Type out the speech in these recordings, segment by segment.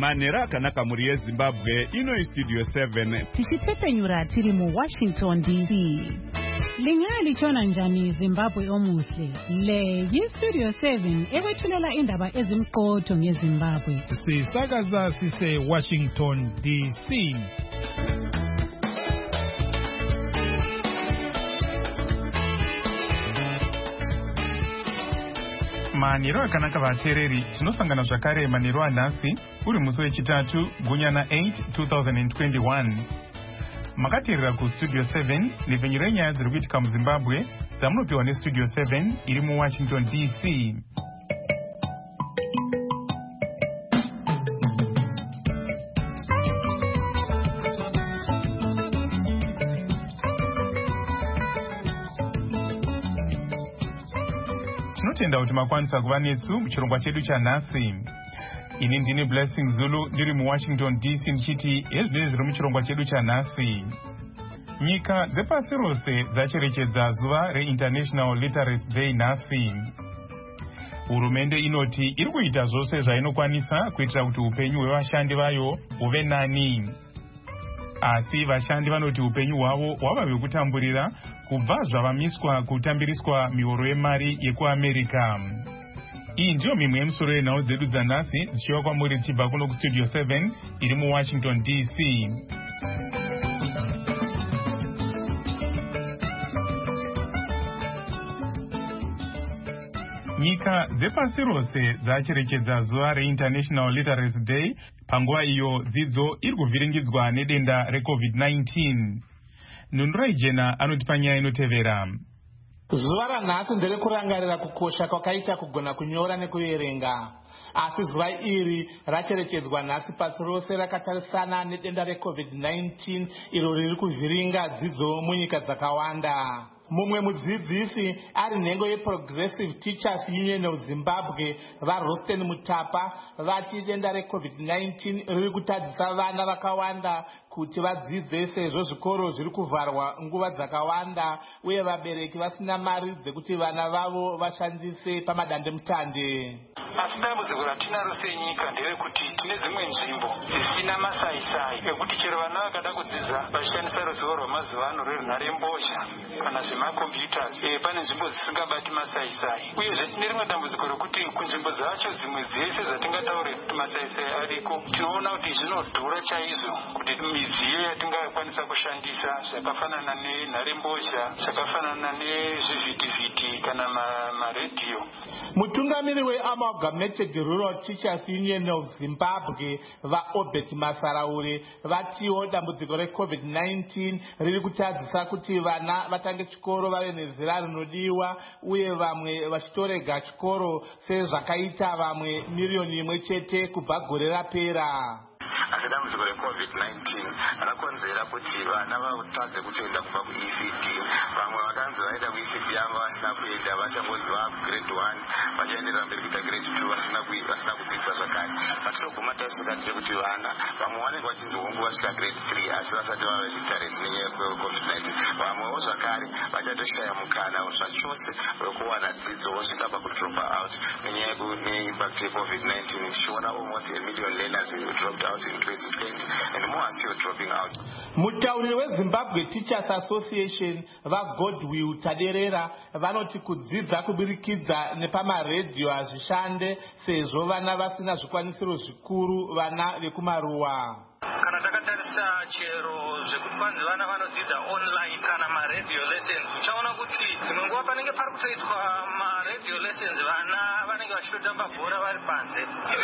Manera Kanaka Murie Zimbabwe, ino Studio 7. Tichitepenyura tiri mu Washington DC. Lingali chona njani Zimbabwe omusle. Le yi Studio 7 ewethulela indaba ezimqotho ngeZimbabwe. Sisakaza sise Washington DC. Maniro akanaka vatereri tinosangana zvakare maniro anhasi uri musi wechitatu gunyana 8 2021. Makateerera kustudio 7 nepfenyuro yenyaya dziri kuitika muZimbabwe dzamunopiwa nestudio 7 iri muWashington DC. Tinotenda kuti makwanisa kuva nesu muchirongwa chedu chanhasi. Ini ndini Blessing Zulu ndiri muWashington DC ndichiti ezvinenge zviri muchirongwa chedu chanhasi. Nyika dzepasi rose dzacherechedza zuva reInternational Literacy Day nhasi. Hurumende inoti iri kuita zvose zvainokwanisa kuitira kuti upenyu hwevashandi vayo huve nani. Asi vashandi vanoti upenyu hwavo hwava hwekutamburira kubva zvavamiswa kutambiriswa mihoro yemari yekuAmerika. Iyi ndiyo mimwe yemisoro yenhau dzedu dzanhasi dzichiva kwamuri tichibva kuno kustudio 7 iri muWashington DC. Nyika dzepasi rose dzacherechedza zuva reInternational Literacy Day panguva iyo dzidzo iri kuvhiringidzwa nedenda reCovid-19. Nundurai Jena anotipa nyaya inotevera. Zuva ranhasi nderekurangarira kukosha kwakaita kugona kunyora nekuverenga. Asi zuva iri racherechedzwa nhasi pasi rose rakatarisana nedenda reCovid-19 iro riri kuvhiringa dzidzo munyika dzakawanda. Mumwe mudzidzisi ari nhengo yeProgressive Teachers Union of Zimbabwe vaRosten Mutapa vati denda reCovid-19 riri kutadzisa vana vakawanda kuti vadzidze sezvo zvikoro zviri kuvharwa nguva dzakawanda uye vabereki vasina mari dzekuti vana vavo vashandise pamadandemutande. Asi dambudziko ratinaro senyika nderekuti tine dzimwe nzvimbo dzisina masaisai ekuti chero vana vakada kudzidza vachishandisa ruzivo rwamazuva ano rwenharembozha kana zvemakombiyutas, pane nzvimbo dzisingabati masaisai. Uyezve tine rimwe dambudziko rokuti kunzvimbo dzacho dzimwe dzese dzatingataure kuti masaisai ariko tinoona kuti zvinodhura chaizvo kuti midziyo yatingakwanisa kushandisa zvakafanana nenharembozha, zvakafanana nezvivhitivhiti kana maredhiyo. Mutungamiri weAmalgamated Rural Teachers Union of Zimbabwe vaObert Masaraure vatiwo dambudziko reCovid-19 riri kutadzisa kuti vana vatange chikoro vave nezera rinodiwa uye vamwe vachitorega chikoro sezvakaita vamwe miriyoni imwe chete kubva gore rapera. Asi dambudziko reCovid-19 rakonzera kuti vana vatadze kutoenda kubva kuECD. Vamwe vakanzi vaenda kuECD yavo vasina kuenda, vachangonzi vagrade 1 vachaenderera mberi kuita grade 2 vasina kudzidza zvakare. Patinoguma taisingatize kuti vana vamwe vanenge vachinzi hongu vasvika grade 3 asi vasati vave literate nenyaya yeCovid-19. Vamwewo zvakare vachatoshaya mukana zvachose wekuwana dzidzo vosvika pakudropa out nenyaya yeimpact yeCovid-19. Tichiona almost 1 million learners who dropped out in 2020 and more are still dropping out. Mutauriri weZimbabwe Teachers Association vaGodwill Taderera vanoti kudzidza kubirikidza nepamaredhiyo hazvishande sezvo vana vasina zvikwanisiro zvikuru vana vekumaruwa. Kana takatarisa chero zvekuti kwanzi vana vanodzidza online kana maredhiyo lessons, uchaona kuti dzimwe nguva panenge pari kutoitwa maredhiyo lessons vana vanenge vachitotamba bhora vari panze.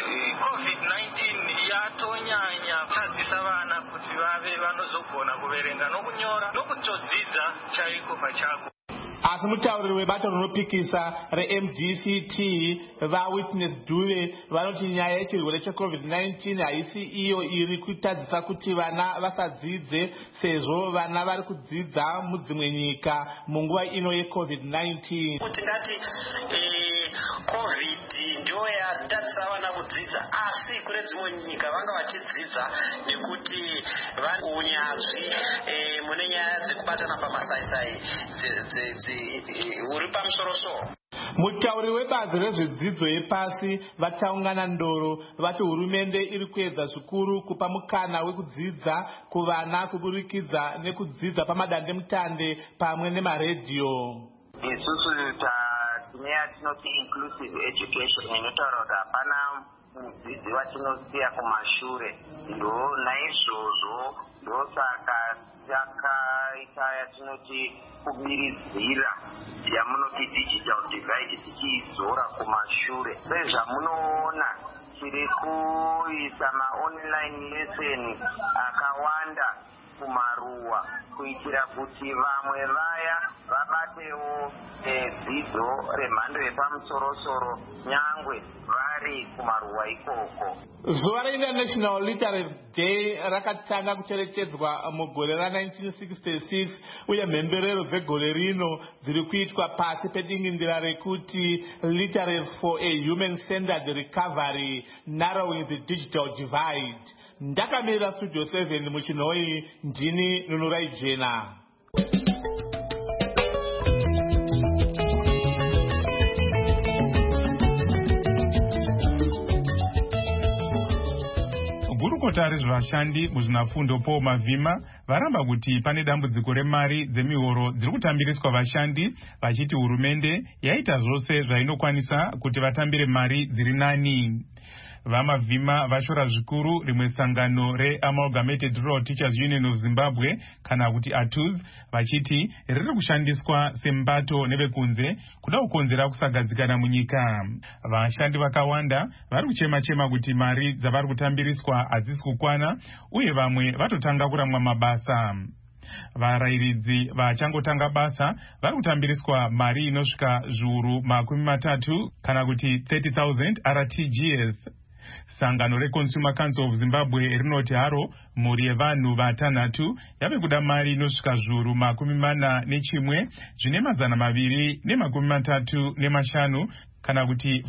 Covid-19 yatonyanya kutadzisa vana kuti vave vanozogona kuverenga nokunyora nokutodzidza chaiko pachako. Asi mutauriri webato rinopikisa reMDCT vaWitness Dube vanoti nyaya yechirwere cheCovid-19 haisi iyo iri kutadzisa kuti vana vasadzidze sezvo vana vari kudzidza mudzimwe nyika munguva ino yeCovid-19. Kuti ngati COVID ndio yatadzisa vana kudzidza, asi kune dzimwe nyika vanga vachidzidza nekuti vane unyanzvi mune nyaya dzekubatana pamasaisai uri pamusoro-soro. Mutauri webazi rezvedzidzo yepasi vachaungana ndoro vati hurumende iri kuedza zvikuru kupa mukana wekudzidza kuvana kuburikidza nekudzidza pamadandemutande pamwe nemaredhiyo. Isusu tine yatinoti inclusive education inotaura kuti hapana mudzidzi vatinosiya kumashure. Naizvozvo ndosaka takaita yatinoti kubiridzira yamunoti digital divide tichiizora kumashure. Sezvamunoona tiri kuisa maonline lesson akawanda kumaruwa kuitira kuti vamwe vaya vabatewo dzidzo remhando yepamusoro-soro nyangwe vari kumaruwa ikoko. Zuva reInternational Literacy Day rakatanga kucherechedzwa mugore ra1966 uye mhemberero dzegore rino dziri kuitwa pasi pedingindira rekuti Literacy for a Human-Centered Recovery, Narrowing the Digital Divide. Ndakamirira Studio 7 muchinoi ndini Nunurai Jena. Gurukota rezvashandi muzvinafundo Paul Mavhima varamba kuti pane dambudziko remari dzemihoro dziri kutambiriswa vashandi, vachiti hurumende yaita zvose zvainokwanisa kuti vatambire mari dziri nani. VaMavhima vashora zvikuru rimwe sangano reAmalgamated Rural Teachers Union of Zimbabwe kana kuti ATUZ, vachiti riri kushandiswa sembato nevekunze kuda kukonzera kusagadzikana munyika. Vashandi vakawanda vari kuchema-chema kuti mari dzavari kutambiriswa hadzisi kukwana uye vamwe vatotanga kuramwa mabasa. Varayiridzi vachangotanga basa vari kutambiriswa mari inosvika zviuru 30 kana kuti 30,000 RTGS. Sangano reConsumer Council of Zimbabwe rinoti haro mhuri yevanhu vatanhatu yave kuda mari inosvika zviuru 41 zvine 235 kana kuti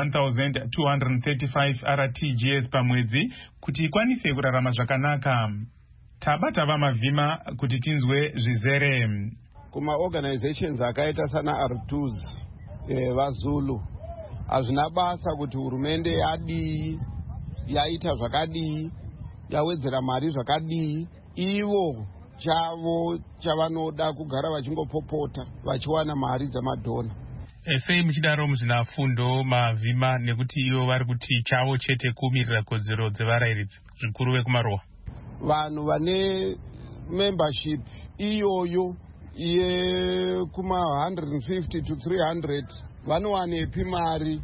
41,235 RTGS pamwedzi kuti ikwanise kurarama zvakanaka. Tabata VaMavhima kuti tinzwe zvizere. Kuma organizations akaita sana ARTUZ vaZulu hazvina basa kuti hurumende yadii, yaita zvakadii, yawedzera mari zvakadii. Ivo chavo chavanoda kugara vachingopopota vachiwana mari dzamadhona. Sei muchidaro muzvinafundo Mavhima nekuti ivo vari kuti chavo chete kumirira kodzero dzevarayiridzi zvikuru vekumaruwa? Vanhu vane membership iyoyo yekuma 150 to 300 vanowanepi mari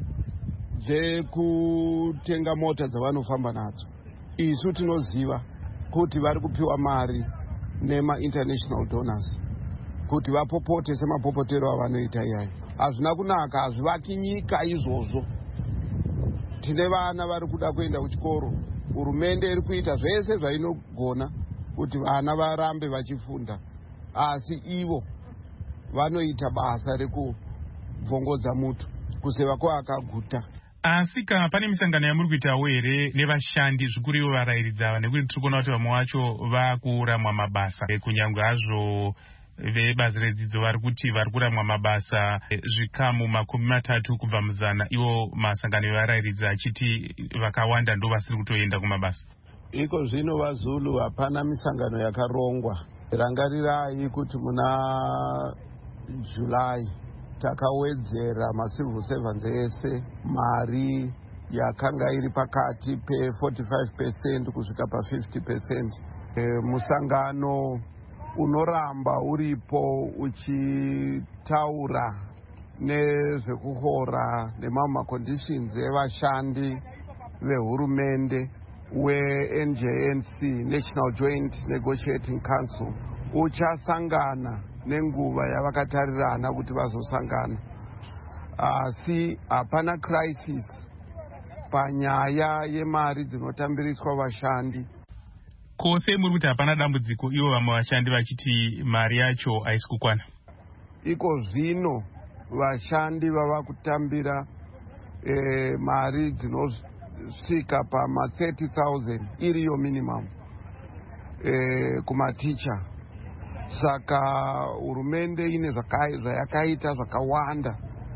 dzekutenga mota dzavanofamba nadzo? Isu tinoziva kuti vari kupiwa mari nema-international donors kuti vapopote semapopotero avanoita iyayo. Hazvina kunaka, hazvivaki nyika izvozvo. Tine vana vari kuda kuenda kuchikoro. Hurumende iri kuita zvese zvainogona kuti vana varambe vachifunda, asi ivo vanoita basa rekubvongodza mutu kuseva kwavakaguta. Asi kana pane misangano yamuri kuitawo here nevashandi zvikuru ivo varayiridzi ava, nekuti tiri kuona kuti vamwe vacho vakuramwa mabasa, kunyangwe hazvo vebazi redzidzo vari kuti vari kuramwa mabasa zvikamu 30 kubva muzana, ivo masangano evarayiridzi achiti vakawanda ndo vasiri kutoenda kumabasa. Iko zvino vaZulu hapana misangano yakarongwa. Rangarirai kuti muna July takawedzera macivil servants ese mari yakanga iri pakati pe45% kusvika pa50%. Musangano unoramba uripo uchitaura nezvekuhora nemamwe conditions evashandi vehurumende weNJNC, National Joint Negotiating Council, uchasangana nenguva yavakatarirana kuti vazosangana. Asi hapana crisis panyaya yemari dzinotambiriswa vashandi. Kose muri kuti hapana dambudziko ivo vamwe vashandi vachiti mari yacho haisi kukwana? Iko zvino vashandi vava kutambira mari dzinosvika pama 30,000 iriyo minimum kumaticha. Saka hurumende ine zvayakaita zvakawanda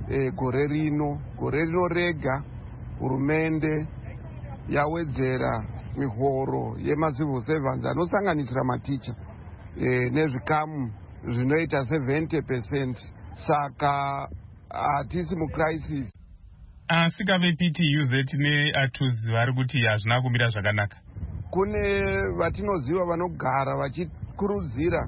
gore rino rega hurumende yawedzera mihoro yemacivil servants anosanganisira maticha nezvikamu zvinoita 70%. Saka hatisi mucrisis. Asi kave PTUZ neATUZ vari kuti hazvina kumira zvakanaka. Kune vatinoziva vanogara vachikurudzira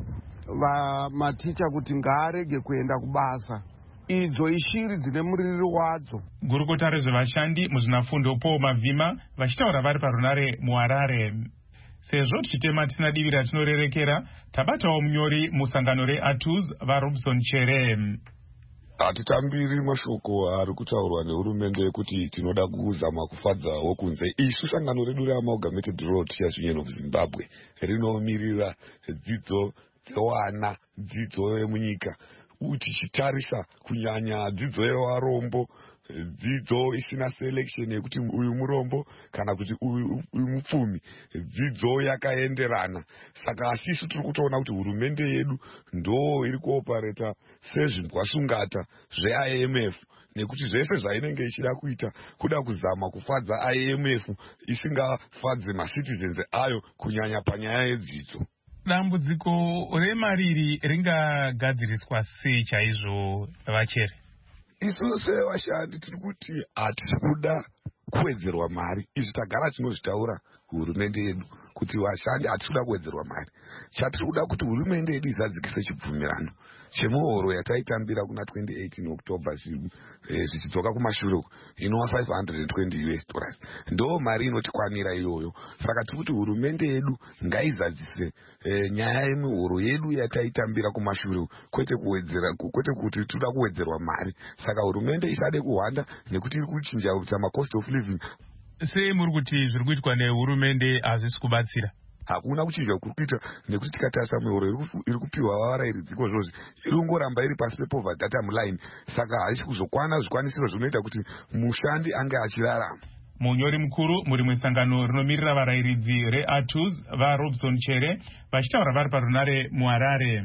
maticha kuti ngaarege kuenda kubasa. Idzo ishiri dzine muririro wadzo. Gurukota rezvevashandi muzvinafundo Paul Mavhima vachitaura vari parunare muHarare. Sezvo tichitema tisina divi ratinorerekera, tabatawo munyori musangano reATUZ vaRobson Chere. Hatitambiri mashoko ari kutaurwa nehurumende kuti tinoda kuzama kufadzawo kunze. Isu sangano redu reAmalgamated Rural Teachers Union of Zimbabwe rinomirira dzidzo dzevana, dzidzo yemunyika, tichitarisa kunyanya dzidzo yevarombo, dzidzo isina selection yekuti uyu murombo kana kuti uyu mupfumi, dzidzo yakaenderana. Saka asisu tiri kutoona kuti hurumende yedu ndo iri kuopareta sezvimbwasungata zveIMF, nekuti zvese zvainenge ichida kuita kuda kuzama kufadza IMF isingafadze macitizens ayo kunyanya panyaya yedzidzo. Dambudziko remariri ringagadziriswa sei chaizvo Vachere? Isu sevashandi tiri kuti hatisi kuda kuwedzerwa mari. Izvi tagara tinozvitaura hurumende yedu kuti vashandi hatisi kuda kuwedzerwa mari. Chatiri kuda kuti hurumende yedu izadzikise chibvumirano chemuhoro yataitambira kuna 28 October zvichidzoka kumashure inova $520. Ndo mari inotikwanira iyoyo. Saka tiri kuti hurumende yedu ngaizadzise nyaya yemihoro yedu yataitambira kumashure, kwete kuti toda kuwedzerwa mari. Saka hurumende isade kuhwanda nekuti iri kuchinja cost of living. Sei muri kuti zviri kuitwa nehurumende hazvisi kubatsira? Hakuna kuchinja kuri kuita nekuti tikatarisa mihoro iri kupiwa varairidzi izvozvi iri kungoramba iri pasi pepoverty data line. Saka haisi kuzokwana zvikwanisiro zvinoita kuti mushandi ange achirarama. Munyori mukuru muri musangano rinomirira varairidzi reATUZ vaRobson Chere vachitaura vari parunare muHarare.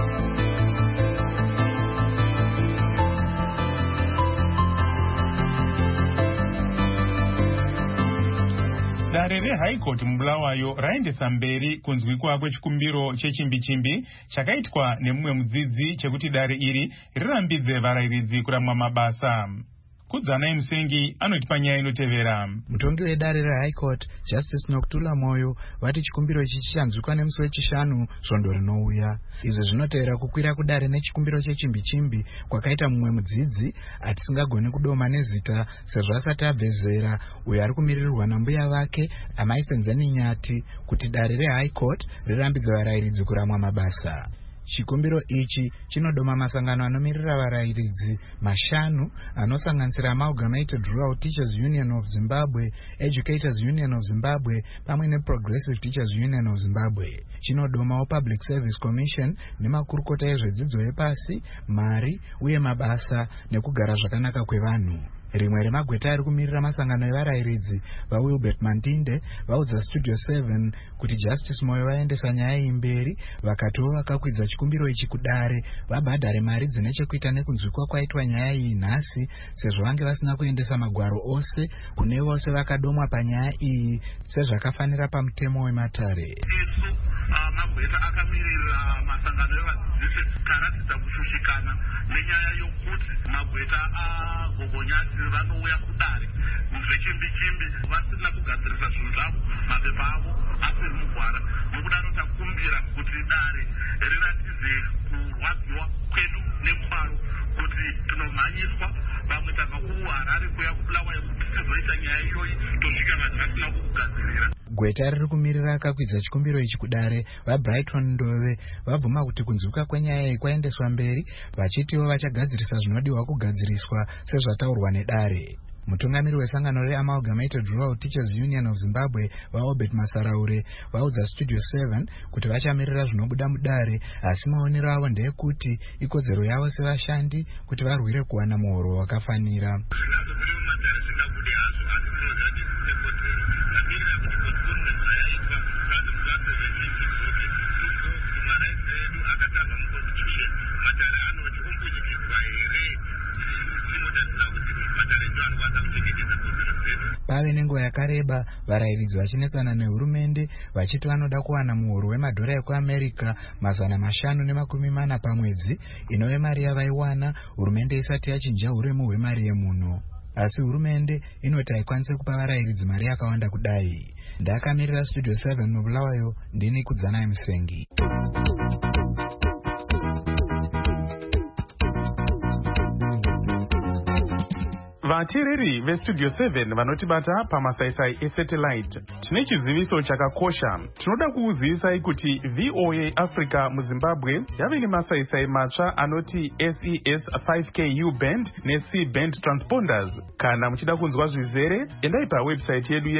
Dare reHigh Court muBulawayo raendesa mberi kunzwikwa kwechikumbiro chechimbi-chimbi chakaitwa nemumwe mudzidzi chekuti dare iri rirambidze varairidzi kuramwa mabasa. Kudzana Musengi anotipa nyaya inotevera. Mutongi wedare reHigh Court Justice Nokutula Moyo vati chikumbiro ichi chichanzwikwa nemusi wechishanu svondo rinouya. Izvo zvinotevera kukwira kudare nechikumbiro chechimbi-chimbi kwakaita mumwe mudzidzi atisingagoni kudoma nezita sezvo asati abve zera, uyo ari kumiririrwa nambuya vake Amai Senzani Nyati kuti dare reHigh Court rirambidze varairidzi kuramwa mabasa. Chikumbiro ichi chinodoma masangano anomirira varairidzi mashanu anosanganisira Amalgamated Rural Teachers Union of Zimbabwe, Educators Union of Zimbabwe pamwe neProgressive Teachers Union of Zimbabwe. Chinodomawo Public Service Commission nemakurukota ezvedzidzo yepasi, mari uye mabasa nekugara zvakanaka kwevanhu. Rimwe remagweta ari kumirira masangano evarairidzi vaWilbert Mantinde vaudza Studio 7 kuti Justice Moyo vaendesa nyaya iyi mberi vakatiwo vakakwidza chikumbiro ichi kudare vabhadhare mari dzine chekuita nekunzwikwa kwaitwa nyaya iyi nhasi, sezvo vange vasina kuendesa magwaro ose kune vose vakadomwa panyaya iyi sezvakafanira pamutemo wematare. Isu magweta akamirira masangano evadzidzisi taratidza kushushikana nenyaya yokuti magweta agogonyasi vanouya kudare zvechimbi-chimbi vasina kugadzirisa zvinhu zvavo, mapepa avo asiri mugwara. Nokudaro takumbira kuti dare riratidze kurwadziwa kwedu nekwaro kuti tinomhanyiswa vamwe tabva kuHarare kuya kuBulawayo kuti tizoita nyaya iyoyi tosvika vanhu vasina kukugadzirira. Gweta riri kumirira akakwidza chikumbiro ichi kudare vaBrighton Ndove vabvuma kuti kunzwika kwenyaya iyi kwaendeswa mberi, vachitiwo vachagadzirisa zvinodiwa kugadziriswa sezvataurwa nedare. Mutungamiri wesangano reAmalgamated Rural Teachers Union of Zimbabwe vaObert Masaraure vaudza Studio 7 kuti vachamirira zvinobuda mudare, asi maonero avo ndeyekuti ikodzero yavo sevashandi kuti varwire kuwana muhoro wakafanira. Matare anoti ombunyikidzwa here chimo kwave nenguva yakareba varayiridzi vachinetsana nehurumende vachiti vanoda kuwana muhoro wemadhora ekuamerica 540 pamwedzi, inove mari yavaiwana hurumende isati yachinja uremu hwemari yemuno. Asi hurumende inoti haikwanisi kupa varayiridzi mari yakawanda kudai. Ndakamirira Studio 7 mubulawayo, ndini Kudzanai Musengi. Vateereri veStudio 7 vanotibata pamasaisai esatellite, tine chiziviso chakakosha. Tinoda kuuzivisai kuti VOA Africa muZimbabwe yave nemasaisai matsva anoti SES 5K U-band neC-band transponders. Kana muchida kunzwa zvizere, endai pawebsite yedu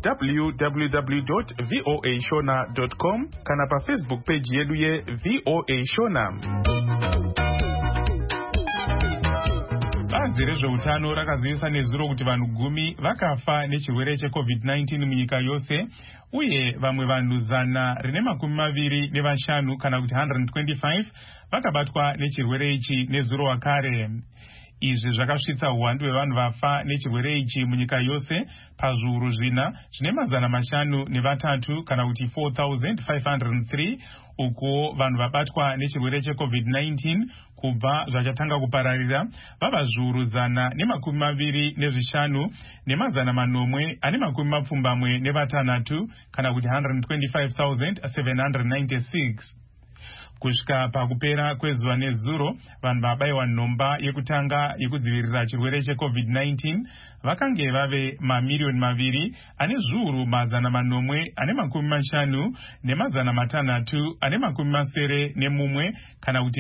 www.voashona.com kana paFacebook page yedu yeVOA Shona. Bazi rezveutano rakazivisa nezuro kuti vanhu 10 vakafa nechirwere cheCovid-19 munyika yose, uye vamwe vanhu 125 kana kuti 125 vakabatwa nechirwere ichi nezuro wakare. Izvi zvakasvitsa uwandu hwevanhu vafa nechirwere ichi munyika yose pazviuru zvina zvine 503 kana kuti 4,503, uko vanhu vabatwa nechirwere cheCovid-19 kubva zvachatanga kupararira vava zviuru 125 ne1,976 kana kuti 125,796. Kusvika pakupera kwezuva nezuro, vanhu vabayiwa nhomba yekutanga yekudzivirira chirwere cheCovid-19 vakange vave 2,250,691 kana kuti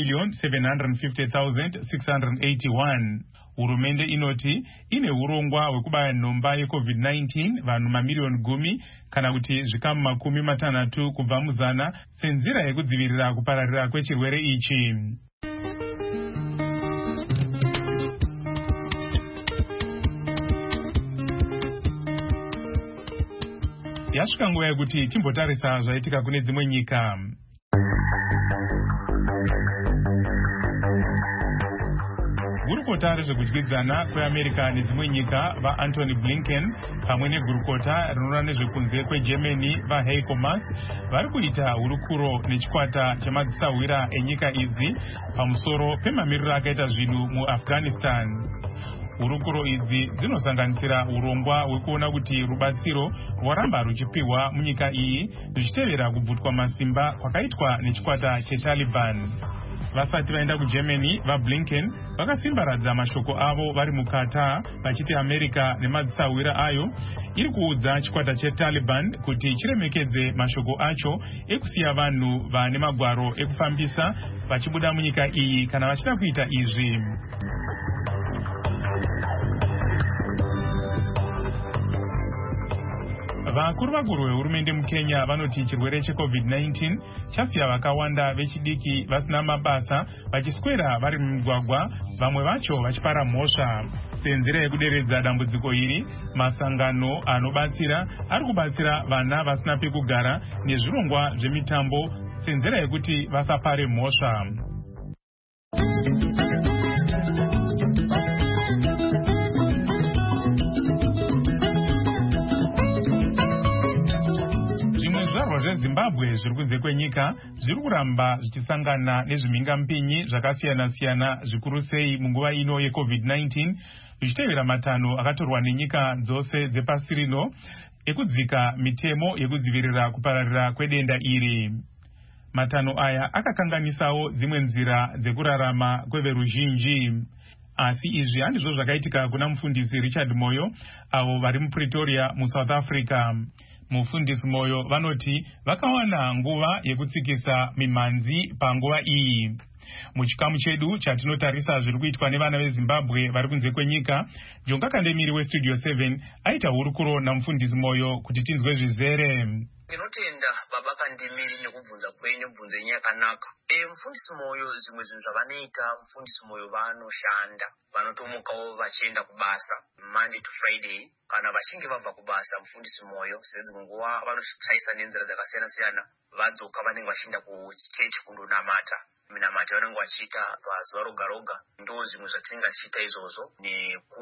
2,750,681. Hurumende inoti ine urongwa hwekubaya nhomba yeCovid-19 vanhu 10,000,000 kana kuti zvikamu 60 kubva muzana senzira yekudzivirira kupararira kwechirwere ichi. Yasvika nguva yekuti timbotarisa zvaitika kune dzimwe nyika. Gurukota rezvekudyidzana kweAmerica nedzimwe nyika vaAntony Blinken pamwe negurukota rinoona nezvekunze kweGermany vaHeiko Maas vari kuita hurukuro nechikwata chemadzisawira enyika idzi pamusoro pemamiriro akaita zvinhu muAfghanistan. Hurukuro idzi dzinosanganisira urongwa hwekuona kuti rubatsiro rwaramba ruchipiwa munyika iyi zvichitevera kubvutwa masimba kwakaitwa nechikwata cheTaliban. Vasati vaenda kuGermany, vaBlinken vakasimbaradza mashoko avo vari mukata vachiti America nemadzisawira ayo iri kuudza chikwata cheTaliban kuti chiremekedze mashoko acho ekusiya vanhu vane magwaro ekufambisa vachibuda munyika iyi kana vachida kuita izvi. Vakuru vehurumende muKenya vanoti chirwere cheCovid-19 chasiya vakawanda vechidiki vasina mabasa vachiswera vari mumugwagwa, vamwe vacho vachipara mhosva. Senzira yekuderedza dambudziko iri, masangano anobatsira ari kubatsira vana vasina pekugara nezvirongwa zvemitambo senzira yekuti vasapare mhosva. Zimbabwe zviri kunze kwenyika zviri kuramba zvichisangana nezvimhingamupinyi zvakasiyana-siyana zvikuru sei munguva ino yeCovid-19 zvichitevera matanho akatorwa nenyika dzose dzepasi rino ekudzika mitemo yekudzivirira kupararira kwedenda iri. Matanho aya akakanganisawo dzimwe nzira dzekurarama kweveruzhinji. Asi izvi handizvo zvakaitika kuna mufundisi Richard Moyo avo vari muPretoria muSouth Africa. Mufundisi Moyo vanoti vakawana nguva yekutsikisa mimhanzi panguva iyi. Muchikamu chedu chatinotarisa zviri kuitwa nevana veZimbabwe vari kunze kwenyika, Jonga Kandemiri weStudio 7 aita hurukuro namufundisi Moyo kuti tinzwe zvizere. Ndinotenda baba Kandemiri nekubvunza kwenyu bvunzo yakanaka. Mufundisi Moyo zvimwe zvinhu zvavanoita, mufundisi Moyo vanoshanda, vanotomukawo vachienda kubasa Monday to Friday. Kana vachinge vabva kubasa mufundisi Moyo sedzimwe nguva vanoshaisa nenzira dzakasiyana-siyana, vadzoka vanenge vachienda kuchechi kundonamata. Minamata vanenge vachiita pazuva roga roga, ndo zvimwe zvatinenge tichiita izvozvo, nekuona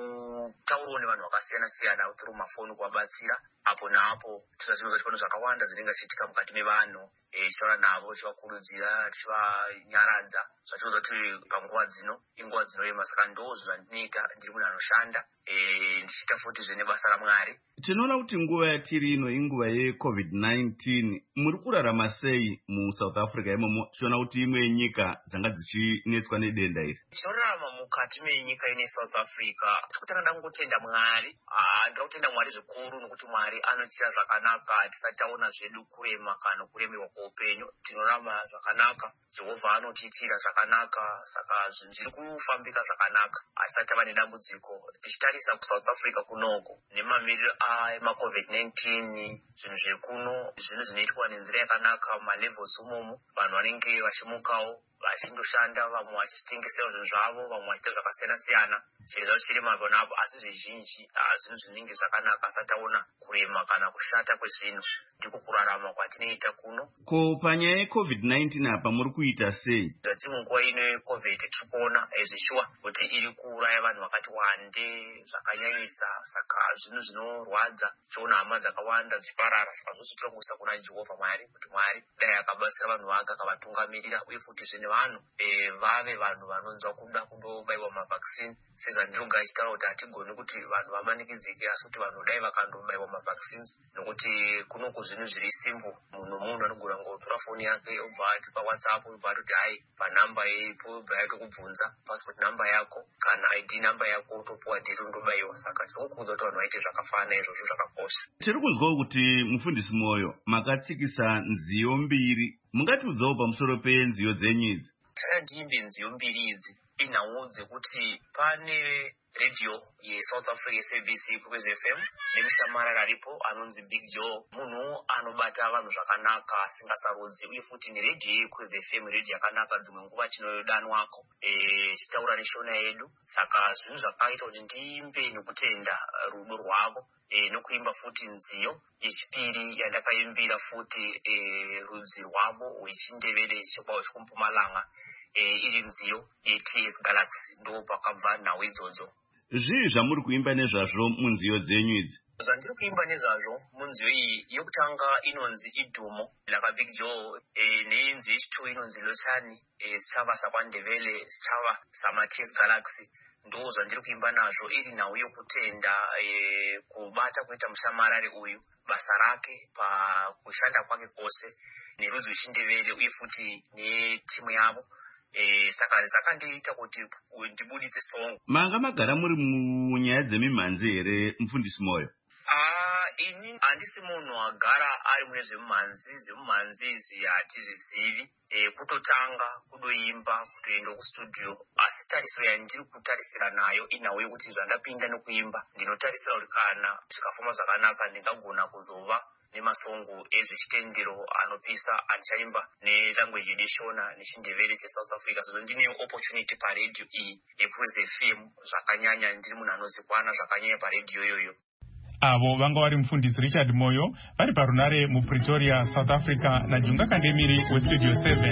kutaurawo nevanhu vakasiyana-siyana through mafoni kuvabatsira apo naapo tisaziva chipano zvakawanda dzinenge zichiitika mukati mevanhu tichaura navo tichivakurudzira tichivanyaradza zvatiroza kuti panguva dzino inguva dzinoema. Saka ndozvo zvandinoita ndiri munhu anoshanda ndichiita futi nebasa raMwari. Tinoona kuti nguva yatiri ino inguva yeCovid-19. Muri kurarama sei muSouth Africa imomo tichiona kuti imwe yenyika dzanga dzichinetswa nedenda iri? Tinorarama mukati menyika ine South Africa tikutanga ndangotenda Mwari. Ndoda kutenda Mwari zvikuru nokuti Mwari anotiita zvakanaka tisati taona zvedu kurema kana kuremerwa kweupenyu. Tinorarama zvakanaka, Jehovha anotiitira zvakanaka, saka zvinhu zviri kufambika zvakanaka hatisati tava nedambudziko. Tichitarisa kuSouth Africa kunoko nemamiriro emaCovid-19 zvinhu zvekuno zvinhu zvinoitwa nenzira yakanaka malevels umomo, vanhu vanenge vachimukawo vachindoshanda, vamwe vachitengesawo zvinhu zvavo, vamwe vachiita zvakasiyana-siyana. Chirezvo chiri mapo napo asi zvizhinji zvinhu zvinenge zvakanaka asati taona kurema kana kushata kwezvinhu. Ndiko kurarama kwatinoita kuno. Ko panyaya yeCovid-19 apa muri kuita sei? Zvati munguva ino yeCovid tiri kuona zvishuwa kuti iri kuuraya vanhu vakati wande zvakanyanyisa, saka zvinhu zvinorwadza tichiona hama dzakawanda dziparara. Saka zvose tiri kuisa kuna Jehovha Mwari kuti Mwari dai akabatsira vanhu vake akavatungamirira uye futi zvine vanhu vave vanhu vanonzwa kuda kundobayiwa mavhaccine. Sezvandiroga achitaura kuti hatigoni kuti vanhu vamanikidzike asi kuti vanhu dai vakandobayiwa mavaccines nokuti kunoko zvinhu zviri simple. Munhu anogona ngotora foni yake obva ati paWhatsApp obva atoti hai panhamba ipo obva yatokubvunza passport number yako kana ID number yako utopuwa date undobayiwa. Saka tinokuudza kuti vanhu vaite zvakafanana, izvozvo zvakakosha. Tiri kuzwawo kuti mufundisi Moyo makatsikisa nziyo mbiri. Mungatiudzawo pamusoro penziyo dzenyu idzi? Ndiimbe nziyo mbiri idzi inhau dzekuti pane radio yeSouth Africa SABC Kwezi FM nemushamarara aripo anonzi Big Joe, munhu anobata vanhu zvakanaka asingasarodzi, uye futi neredio yeKwezi FM redio yakanaka dzimwe nguva chinodanwako chitaura neshona yedu. Saka zvinhu zvakaita kuti ndiimbe nekutenda rudo rwavo nokuimba futi nziyo yechipiri yandakaimbira futi rudzi rwavo rwechindevere chekwawo chekumpumalanga iri nziyo yeTS Galaxy. Ndo pakabva nhau idzodzo. Zvii zvamuri kuimba nezvazvo munziyo dzenyu idzi? Zvandiri kuimba nezvazvo munziyo iyi yokutanga inonzi Idumo lakaBig Joe, nenzwi yechitatu inonzi Lochani, sichava sakwandevele sichava samaTS Galaxy. Ndo zvandiri kuimba nazvo iri nhau yokutenda kubata kuita mushamarari uyu, basa rake pakushanda kwake kwose nerudzi rwechindevere uye futi netimu yavo. Saka zvakandiita kuti ndibuditse song. Manga magara muri munyaya dzemimhanzi here mufundisi Moyo? Ini handisi munhu agara ari mune zvemimhanzi izvi hatizvizivi. Kutotanga kudoimba kutoenda kustudio, asi tarisiro yandiri kutarisira nayo inhau yokuti zvandapinda nokuimba ndinotarisira kuti kana zvikafamba zvakanaka ndingagona kuzova nemasongo ezvechitendero anopisa andichaimba nelanguage yedishona nechindevere cheSouth Africa. Sezvo ndine opportunity paredio iyi yeKwezi FM zvakanyanya, ndiri munhu anozikwana zvakanyanya paredio iyoyo. Avo vanga vari mufundisi Richard Moyo vari parunare muPretoria, South Africa, naJunga Kandemiri weStudio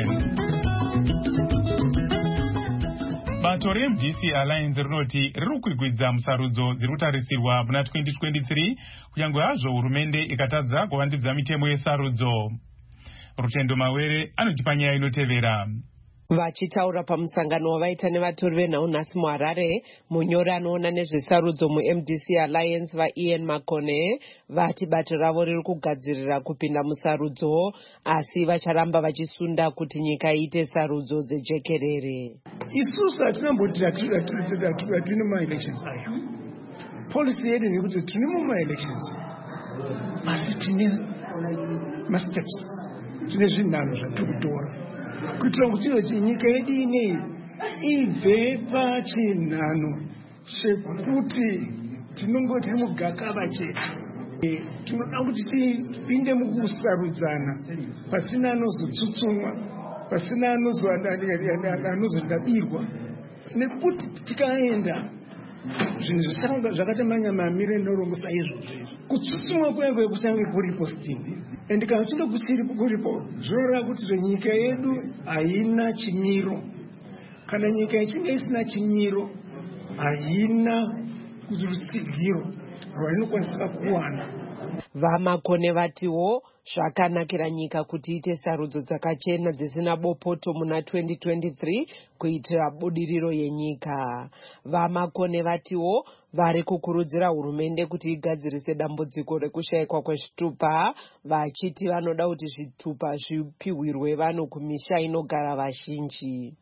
7. Bato reMDC Alliance rinoti riri kukwidza musarudzo dziri kutarisirwa muna 2023 kunyange hazvo hurumende ikatadza kuvandudza mitemo yesarudzo. Rutendo Mawere anotipa nyaya inotevera. Vachitaura pamusangano wavaita nevatori venhau nhasi muHarare, munyori anoona nezvesarudzo muMDC Alliance vaIan Makone vati bato ravo riri kugadzirira kupinda musarudzo, asi vacharamba vachisunda kuti nyika iite sarudzo dzejekerere. Isusu hatinamboti tine ma-elections ayo. Policy yedu ndekuti tine muma-elections, asi tine ma-steps, tine zvinhanho zvatiri kutora kuitira kuti nyika yedu ineyi ibve pachinhano chekuti tinongoti mugakava chetu. Tinoda kuti tipinde mukusarudzana pasina anozotsutsumwa, pasina anozodabirwa, nekuti tikaenda zvinhu zvakatamanya mamire norongosa izvozvo kutsutsumwa kwengu kuchange kuripo stini, and kana tinoda kusiripo kuripo zvinoreva kuti nyika yedu haina chimiro. Kana nyika ichinge isina chimiro haina kuti rusigiro rwainokwanisa kuwana. Vamakone vatiwo zvakanakira nyika kuti ite sarudzo dzakachena dzisina bopoto muna 2023 kuitira budiriro yenyika. Vamakone vatiwo vari kukurudzira hurumende kuti igadzirise dambudziko rekushayikwa kwezvitupa, vachiti vanoda kuti zvitupa zvipiwirwe vanhu kumisha inogara vazhinji.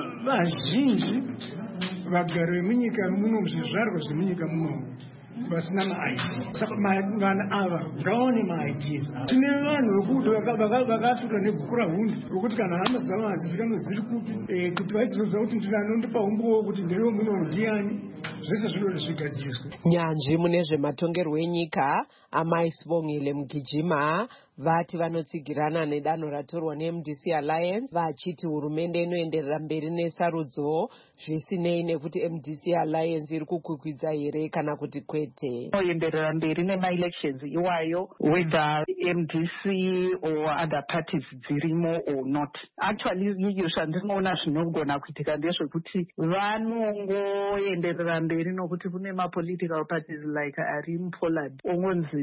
Vazhinji vagari vemunyika muno, zvizvarwa zvemunyika muno vasina ma-ID. Saka vanhu ava ngaone ma-IDs. Tine vanhu vekuti vakafirwa negukura hundi rokuti kana hama dzavo hadzizikanwa ziri kuti vachizoziva kuti ndiri anondipa umbowo kuti ndiriwo muno ndiani. Zvese zvinoti zvigadziriswe. Nyanzvi mune zvematongerwo enyika Amai Sibongile Mugijima vati vanotsigirana nedanho ratorwa neMDC Alliance, vachiti hurumende inoenderera mberi nesarudzo zvisinei nekuti MDC Alliance iri kukwikwidzwa here kana kuti kwete. Inoenderera mberi nema-elections iwayo, whether MDC or other parties dzirimo or not. Actually iyo zvandinoona zvinogona kuitika ndezvekuti vanongoenderera mberi nokuti kune ma-political parties like ari muPoland ongonzi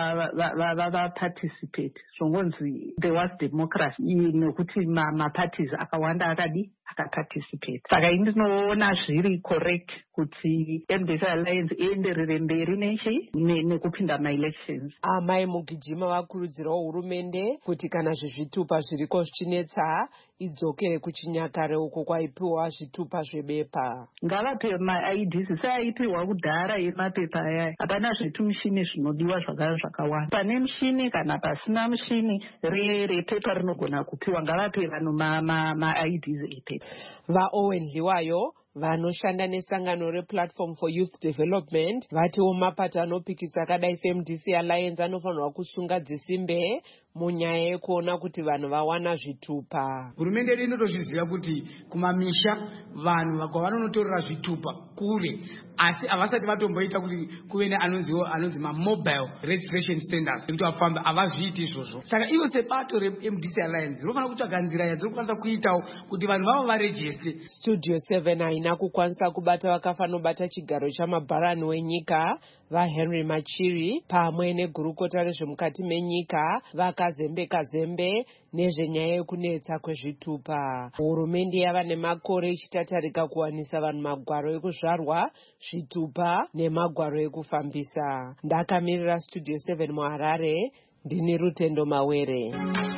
va-participate. Zvongonzi there was democracy nekuti ma-parties akawanda akaparticipate. Saka indinoona zviri correct kuti MDC Alliance ienderere mberi nekupinda ma-elections. Amai Mugijima vakurudzirawo hurumende kuti kana zvezvitupa zviriko zvichinetsa idzokere kuchinyakare uko kwaipiwa zvitupa zvebepa. Ngavape ma-IDs seaipiwa kudhara yemapepa aya. Hapana zvitumichini zvinodiwa zvakawanda. Pane muchini kana pasina muchini repepa rinogona kupiwa. Ngavape vanhu ma-IDs epepa. VaOwen Liwayo vanoshanda nesangano rePlatform for Youth Development vatiwo mapato anopikisa akadai seMDC Alliance anofanirwa kusunga dzisimbe munyaya yekuona kuti vanhu vawana zvitupa. Hurumende yedu inotozviziva kuti kumamisha vanhu kwavanonotorera zvitupa kure, asi havasati vatomboita kuti kuve neanonzi ma-mobile registration centers ekuti vafamba, havazviiti izvozvo. Saka ivo sebato reMDC Alliance rinofana kutsvaga nzira yadzinokwanisa kuitawo kuti vanhu vavo varejiste. Studio 7 haina kukwanisa kubata vakafanobata chigaro chamabharani wenyika vaHenry Machiri pamwe negurukota rezvemukati menyika vakazembe nezvenyaya yekunetsa kwezvitupa. Hurumende yava nemakore ichitatarika kuwanisa vanhu magwaro ekuzvarwa, zvitupa nemagwaro ekufambisa. Ndakamirira Studio 7 muHarare, ndini Rutendo Mawere.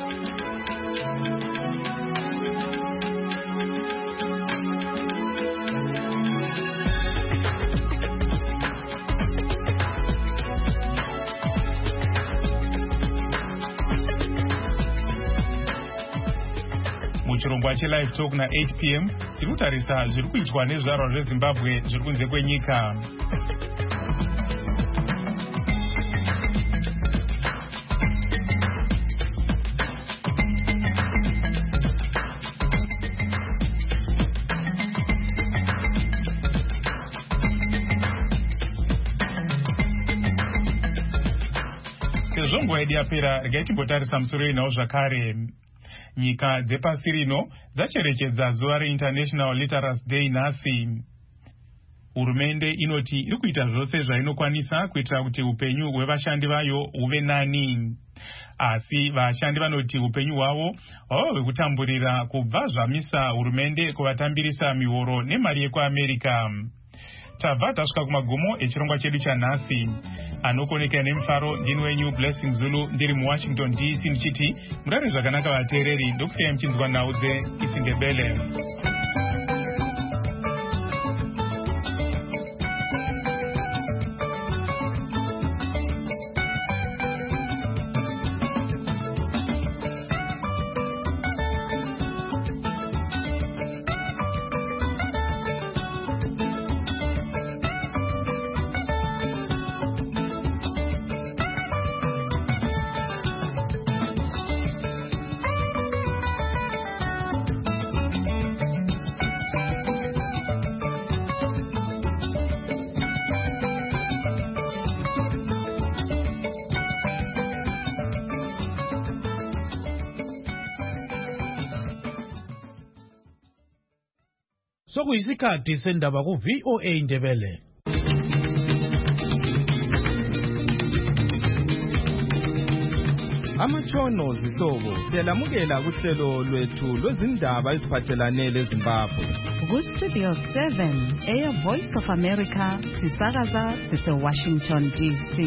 Muchirongwa cheLive Talk na 8 p.m. tiri kutarisa zviri kuitwa nezvizvarwa zveZimbabwe zviri kunze kwenyika. Sezvo nguva yedu yapera, regai timbotarisa musoro inawo zvakare. Nyika dzepasi rino dzacherechedza zuva reInternational Literacy Day nhasi. Hurumende inoti iri kuita zvose zvainokwanisa kuitira kuti upenyu hwevashandi vayo huve nani. Asi vashandi vanoti upenyu hwavo hwava hwekutamburira kubva zvamisa hurumende kuvatambirisa mihoro nemari yekuAmerica. Tabva tasvika kumagumo echirongwa chedu chanhasi. Anokoneka nemufaro ndini wenyu Blessing Zulu ndiri muWashington DC ndichiti murare zvakanaka vateereri, ndokusiyai muchinzwa nhau dzeIsindebele. Sokuyisikhathi sendaba ku VOA Ndebele. Amatshono zihlobo siyalamukela kuhlelo lwethu lwezindaba eziphathelane leZimbabwe. Ku-Studio 7 Air Voice of America sisakaza sise-Washington DC.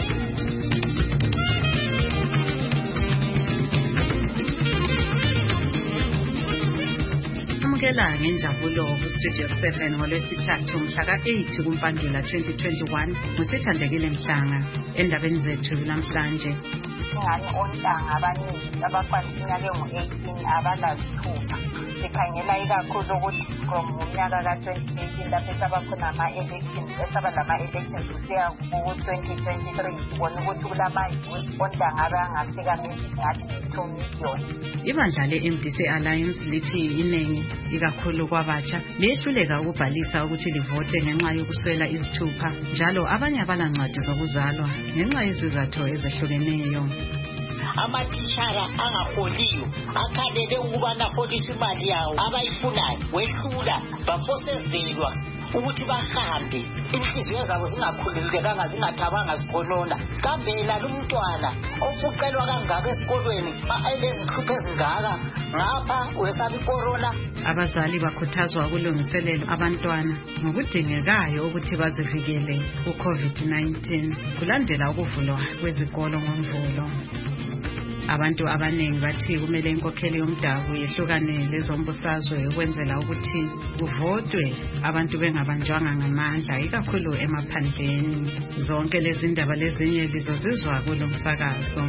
Amukela ngenjabulo ku-Studio 7 ngolwesithathu mhla ka-8 kuMpandula 2021 ngusithandekile Mhlanga endabeni zethu namhlanje. Ngani ontanga abaningi abakwanisa iminyaka engu-18 abalazithupha. Sikhangela ikakhulu ukuthi from unyaka ka-2018 lapho esabakhona ama-elections lama-elections kusiya ku-2023 sibona ukuthi kulama-youth ontanga abangafika ngathi 2 million. Ibandla le-MDC Alliance lithi iningi ikakhulu kwabatsha liyehluleka ukubhalisa ukuthi livote ngenxa yokuswela izithupha njalo abanye abalancwadi zokuzalwa ngenxa yezizathu ezehlukeneyo. Amatishara angaholiyo akhalele ukubana aholise imali yawo abayifunayo wehlula bafosezelwa ukuthi bahambe inhliziyo zabo zingakhululekanga zingathabanga zikhonona. Kambe lalo umntwana ofuqelwa kangaka esikolweni elezihlupheko ezingaka ngapha wesaba icorona. Abazali bakhuthazwa ukulungiselela abantwana ngokudingekayo ukuthi bazivikele ku-COVID-19 kulandela ukuvulwa kwezikolo ngoMvulo. Abantu abaningi bathi kumele inkokheli yomdabu yehlukane lezombusazwe ukwenzela ukuthi kuvotwe abantu bengabanjwanga ngamandla ikakhulu emaphandleni. Zonke lezi ndaba lezinye lizozizwa kulo msakazo.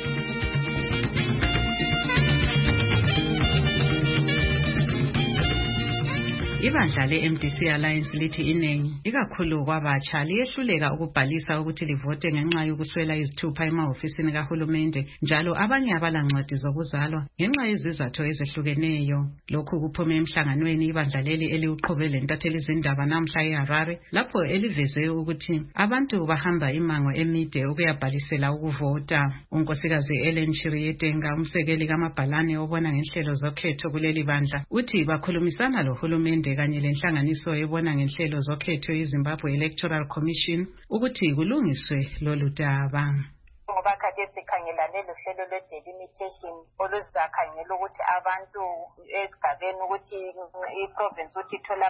Ibandla le-MDC Alliance lithi iningi ikakhulu kwabatsha liyehluleka ukubhalisa ukuthi livote ngenxa yokuswela izithupha emahofisini kahulumende njalo abanye abalancwadi zokuzalwa ngenxa yezizathu ezehlukeneyo. Lokhu kuphume emhlanganweni ibandla leli eliuqhubele ntatheli izindaba namhla eHarare lapho eliveze ukuthi abantu bahamba imango emide ukuyabhalisela ukuvota. Unkosikazi Ellen Chirietenga umsekeli kaMabhalane obona ngenhlelo zokhetho kuleli bandla uthi bakhulumisana lohulumende kanye lenhlanganiso ebona ngenhlelo zokhetho eZimbabwe Electoral Commission ukuthi kulungiswe lolu daba. Ngoba kade sikhangelane lohlelo lwe-delimitation oluzakhangela ukuthi abantu esigabeni ukuthi i-province ukuthi ithole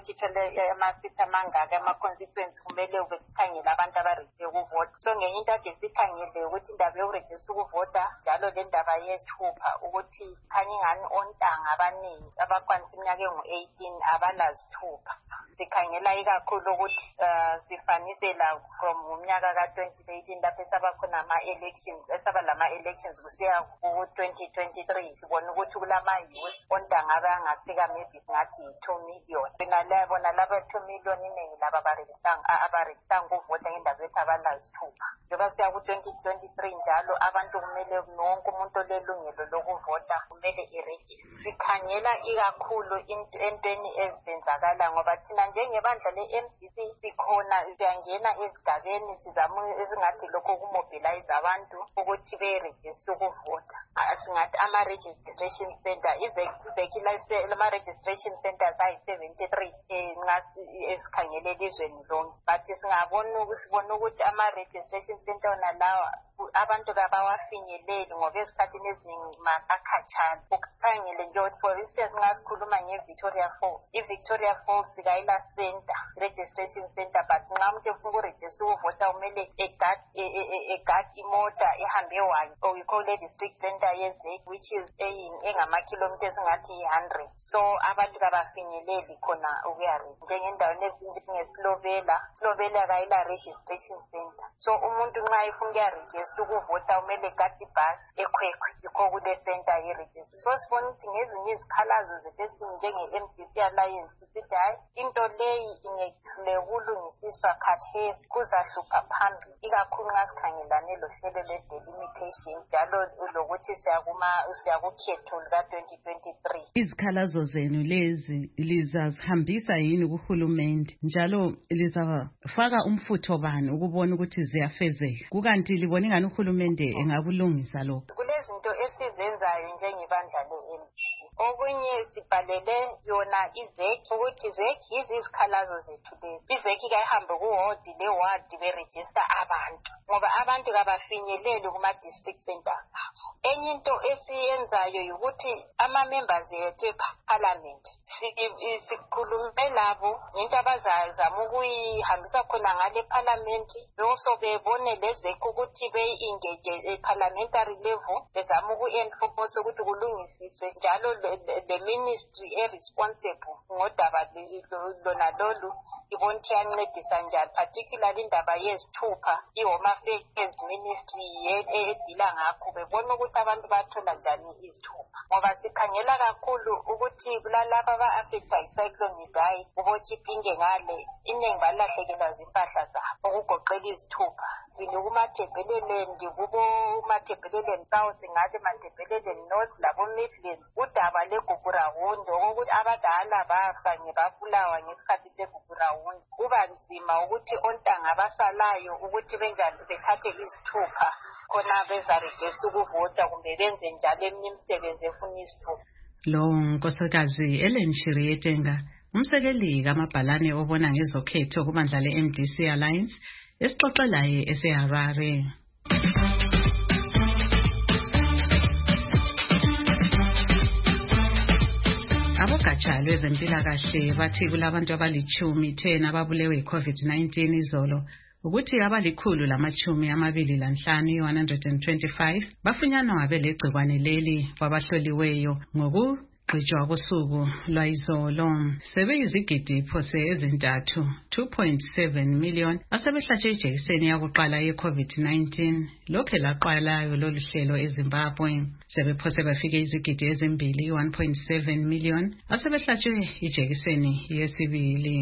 ama-seat amangaka ama-constituency kumele ube sikhangela abantu abarejiste ukuvota. So ngenye into ade sikhangele ukuthi indaba yokurejiste ukuvota njalo le ndaba yesithupha ukuthi khanye ingani ontanga abaningi abakwanisa iminyaka engu-18 abalazithupha. Sikhangela ikakhulu ukuthi sifanisela from umnyaka ka-2018 lapho esabakhona ama-elections lama-elections kusiya ku-2023 sibona ukuthi kulama-youth ontanga abangafika maybe ngathi 2 million. Bona laba 2 million iningi laba abarejistanga ukuvota ngendaba ethi abalazithupha. Njengoba siya ku-2023 njalo abantu kumele wonke umuntu olelungelo lokuvota kumele irejiste. Sikhangela ikakhulu entweni ezenzakala ngoba thina njengebandla le-MDC sikhona siyangena ezigabeni sizama ezingathi lokho kumobilize abantu ukuthi berejiste ukuvota. Singathi ama-registration center ama-registration centers ayi-73 esikhangele elizweni lonke but sibona ukuthi ama-registration center wona lawa abantu kabawafinyeleli ngoba esikhathini eziningi akhatshana. Ukhangele nje for instance nxa sikhuluma nge-Victoria Falls, i-Victoria Falls kayila center registration center but nxa umuntu efuna ukurejista ukuvota kumele egadi imota ehambe one or we call it district center yezek which is engama-kilometers ngathi 100. So abantu kabafinyeleli khona ukuyarejista njengendaweni ezinjenge-Slovela kayila registration center. So umuntu nxa efuna ukuyarejista ukuvota kumele egadi ibhasi ekhwekhwe yikho kule center yerejista. So sibona ukuthi ngezinye izikhalazo zethu njenge-MDC Alliance sithi hayi into leyi ingehlule ukulungisiswa khathesi kuzahlupha phambili ikakhulu nxa sikhangelane lohlelo lwe-delimitation njalo lokuthi siyakukhetho luka-2023. Izikhalazo zenu lezi lizazihambisa yini kuhulumende njalo lizafaka umfutho bani ukubona ukuthi ziyafezeka kukanti libona ingani uhulumende engakulungisa lokho? Kulezinto esizenzayo njengebandla le-MDC okunye sibhalele yona izeki ukuthi izeki yizi izikhalazo zethu lezi. Izeki kayihambe kuwodi lewadi berejista abantu ngoba abantu kabafinyeleli kuma-district centers. Enye into esiyenzayo ukuthi ama-members ethu eParliament sikhulume labo ngento abazazama ukuyihambisa khona ngale eParliament, also bebone lezeki ukuthi be-engage e-parliamentary level, bezama uku-enforce ukuthi kulungisiswe njalo the ministry responsible ngodaba lona lolu ibona ukuthi yancedisa njani, particularly indaba yezithupha i-Home Affairs Ministry edila ngakho, bebona ukuthi abantu bathola njani izithupha ngoba sikhangela kakhulu ukuthi kulalaba aba-affectwa yi-Cyclone Idai ubochipinge ngale iningi balahlekelwa zimpahla zabo okugoqela izithupha kumathebheleland kubo-Mathebheleland South ngabe Mathebheleland North labo Midlands udaba leGugurawundi ukuthi abadala bafa babulawa ngesikhathi segugurawundi. Kuba nzima ukuthi ontanga abasalayo ukuthi benjani bethathe izithupha khona bezarejista ukuvota kumbe benze njalo eminye imisebenzi efuna izithupha. Lo Nkosikazi Ellen Shirietenga, umsekeli kamabhalane obona ngezokhetho kubandla le-MDC Alliance, esixoxelayo eseHarare. Abogatsha lwezempilakahle bathi kulabantu abali-10 ababulewe yi-COVID-19 izolo, ukuthi abali-125 bafunyanwa belegcikwane leli kwabahloliweyo ngokugqitshwa kosuku lwayizolo. Sebeyizigidi phose ezintathu 2.7 million asebehlatshwe ijekiseni yakuqala ye-COVID-19 lokhe laqalayo lolu hlelo eZimbabwe. Sebephose bafike izigidi ezimbili 1.7 million asebehlatshwe ijekiseni yesibili.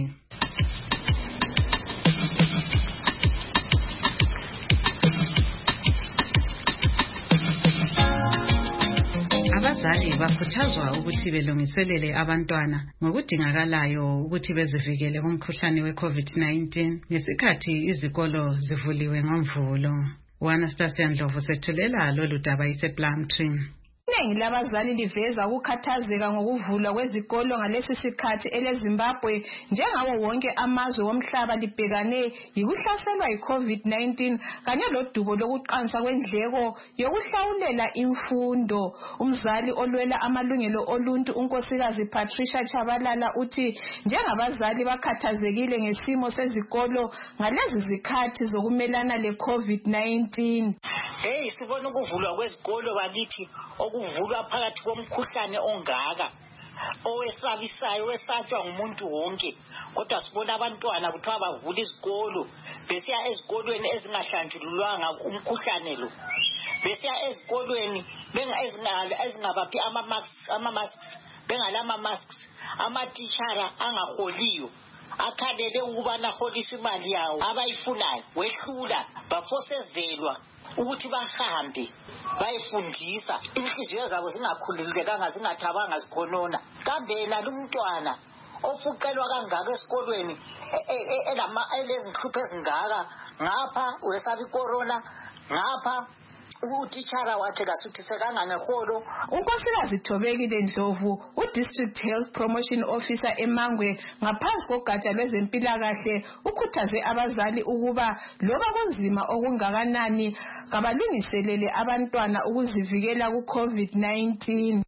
Abazali bakhuthazwa ukuthi belungiselele abantwana ngokudingakalayo ukuthi bezivikele kumkhuhlane we-COVID-19 ngesikhathi izikolo zivuliwe ngoMvulo. Anastasia Ndlovu sethulela lolu daba isePlumtree. Iningi labazali liveza ukukhathazeka ngokuvulwa kwezikolo ngalesi sikhathi eleZimbabwe njengawo wonke amazwe womhlaba libhekane yikuhlaselwa yi-COVID-19 kanye lodubo lokuqansa kwendleko yokuhlawulela imfundo. Umzali olwela amalungelo oluntu uNkosikazi Patricia Chabalala uthi njengabazali bakhathazekile ngesimo sezikolo ngalezi zikhathi zokumelana le-COVID-19. Sibona ukuvulwa kwezikolo bakithi okuvulwa phakathi komkhuhlane ongaka owesabisayo wesatshwa ngumuntu wonke, kodwa sibona abantwana kuthiwa bavula izikolo besiya ezikolweni ezingahlanjululwanga umkhuhlane lo, besiya ezikolweni ezingabaphi ama-masks bengalama-masks, amatishara angaholiyo akhalele ukubana aholise imali yawo abayifunayo wehlula bafosezelwa ukuthi bahambe bayifundisa, inhliziyo zabo zingakhululekanga zingathabanga zikhonona. Kambe yena lumntwana ofuqelwa kangaka esikolweni elezinhlupho ezingaka, ngapha wesaba icorona, ngapha utitshara wakhe kasuthisekanga ngeholo. uNkosikazi Thobekile Ndlovu, uDistrict Health Promotion Officer eMangwe ngaphansi kogatsha lwezempilakahle, ukhuthaze abazali ukuba loba kunzima okungakanani kabalungiselele abantwana ukuzivikela ku-COVID-19.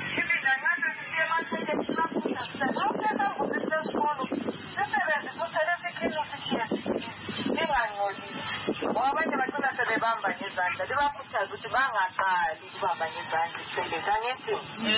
Abanye bathola sebebamba ngezandla, libakhuthaza ukuthi bangaqali ukubamba ngezandla isebenzisa ngesinye.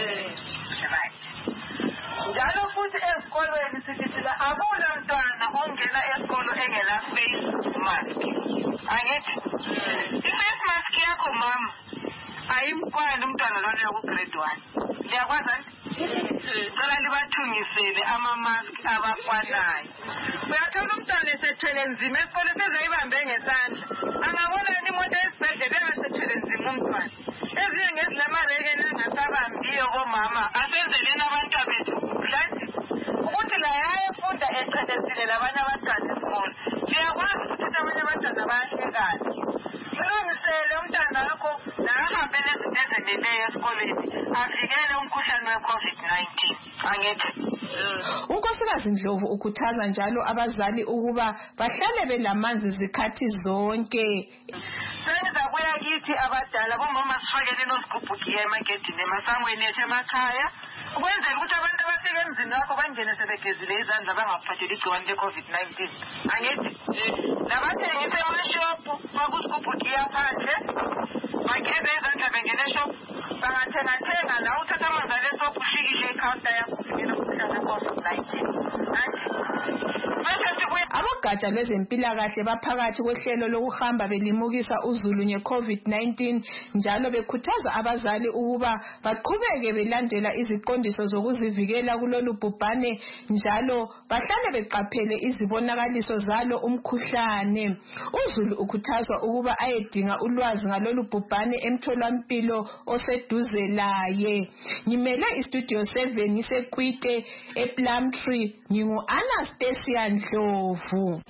Njalo futhi ezikolweni sithi thina akula mntwana ongena esikolo engela face mask. Angithi i-face mask yakho mama ayimkwani umntwana lona yoku-grade 1. Liyakwazi nti? Cela libathungisele ama-mask abakwanayo. Uyathola umntwana esethwele nzima esikole sezayibambe ngesandla. Angabona imoto esibhedlela engasethwele nzima umntwana. Ezinye ngezilamareke nangasabambiyo bomama asenzeleni abantwabethu mhlathi ukuthi la yayefunda echelesile labanye abantwana esikole. Liyakwazi ukuthi abanye abantwana bayahlekana. silungisele umntana wakho nahambe nezinto ezeneleyo esikoleni avikele umkhuhlane we-COVID-19 angithi. unkosikazi Ndlovu ukhuthaza njalo abazali ukuba bahlale belamanzi zikhathi zonke. Senza kuya kithi abadala bomama sifakele nosigubhu giya emagedini emasangweni ethu emakhaya ukwenzela ukuthi abantu abafika emzini wakho bangene sebegezile izandla bangaphatheli igciwane le-COVID-19 angithi. Nabathengisa emashophu bakusigubhu giya phandle bageze izandla bengene eshophu bangathenga nawe uthatha amanzi alesophu ufikishe ikhawunta yakho uvikele umkhuhlane we-COVID-19 anti. Abogatsha lwezempilakahle baphakathi kohlelo lokuhamba belimukisa uzulu nge-COVID-19 njalo bekhuthaza abazali ukuba baqhubeke belandela iziqondiso zokuzivikela kulolu bhubhane njalo bahlale beqaphele izibonakaliso zalo umkhuhlane. Uzulu ukhuthazwa ukuba ayedinga ulwazi ngalolu bhubhane emtholampilo oseduze laye. Ngimele istudio 7 ngisekwite ePlumtree ngingu-Anastasia Ndlovu.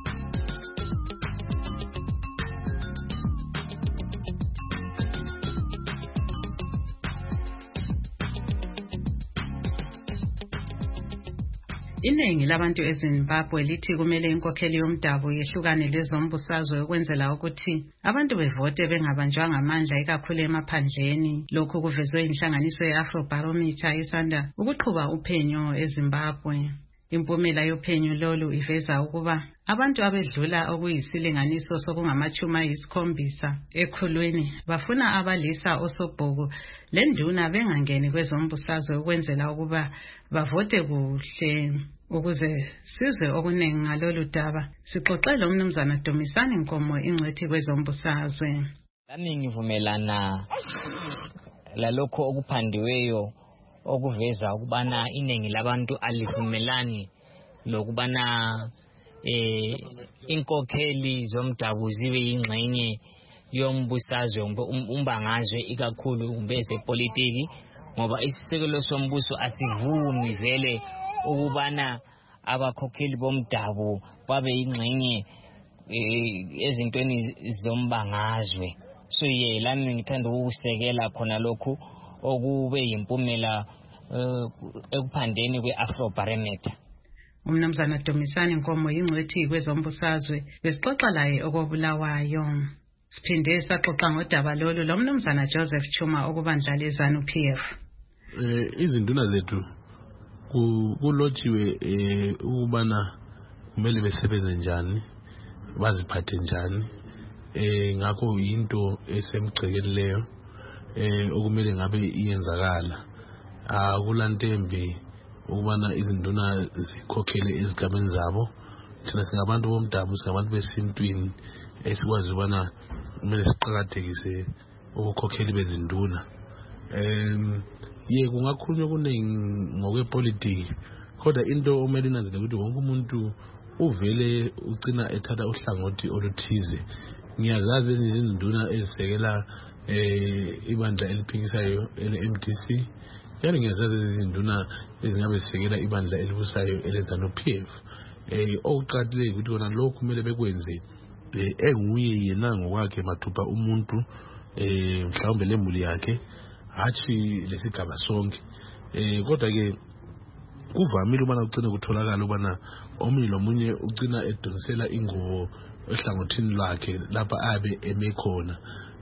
Iningi labantu eZimbabwe lithi kumele inkokheli yomdabu yehlukane lezombusazwe ukwenzela ukuthi abantu bevote bengabanjwanga amandla ikakhulu emaphandleni. Lokhu kuvezwe inhlanganiso ye-Afrobarometer isanda ukuqhuba uphenyo eZimbabwe. Impumela yophenyo lolu iveza ukuba abantu abedlula okuyisilinganiso sokungama-70 ekhulwini bafuna abalisa osobhoko lenduna bengangeni kwezombusazwe ukwenzela ukuba bavote kuhle. Ukuze sizwe okuningi ngalolu daba sixoxele umnumzana Dumisani Nkomo ingcwethi kwezombusazwe. Nami ngivumelana lalokho okuphandiweyo okuveza ukubana iningi labantu alivumelani lokubana inkokheli zomdabu zibe yingxenye yombusazwe umbangazwe ikakhulu kumbeze politiki ngoba isisekelo sombuso asivumi vele ukubana abakhokheli bomdabu babe yingxenye ezintweni zombangazwe. So lami ngithanda ukusekela khona lokhu okube yimpumela ekuphandeni kwe-Afrobarometer. Umnumzana Dumisani Nkomo ingcwethi kwezombusazwe besixoxa laye okobulawayo. Siphinde saxoxa ngodaba lolu lomnumzana Joseph Chuma okubandla leZANU-PF. Izinduna zethu kulotshiwe ukubana kumele besebenze njani, baziphathe njani. Ngakho into esemgcekeleyo okumele ngabe iyenzakala. Akulantembi ukubana izinduna zikhokhele ezigabeni zabo. Thina singabantu bomdabu, singabantu besintwini esikwazi ukubana kumele siqakathekise ukukhokhela bezinduna. Kungakhulunywa kuningi ngokwepolitiki kodwa into omele inanzele ukuthi wonke umuntu uvele ugcina ethatha uhlangothi oluthize. Ngiyazazi izinduna ezisekela ibandla eliphikisayo ele-MDC njalo ngiyazazi izinduna ezingabe zisekela ibandla elibusayo ele-ZANU-PF. Okuqakathekile ukuthi kona lokhu kumele bekwenze enguye yena ngokwakhe mathupha umuntu mhlawumbe lemuli yakhe hatshi lesigaba sonke. Kodwa ke kuvamile ubana ugcine kutholakala ubana omunye lomunye ugcina edonisela ingubo ehlangothini lwakhe lapha abe eme khona.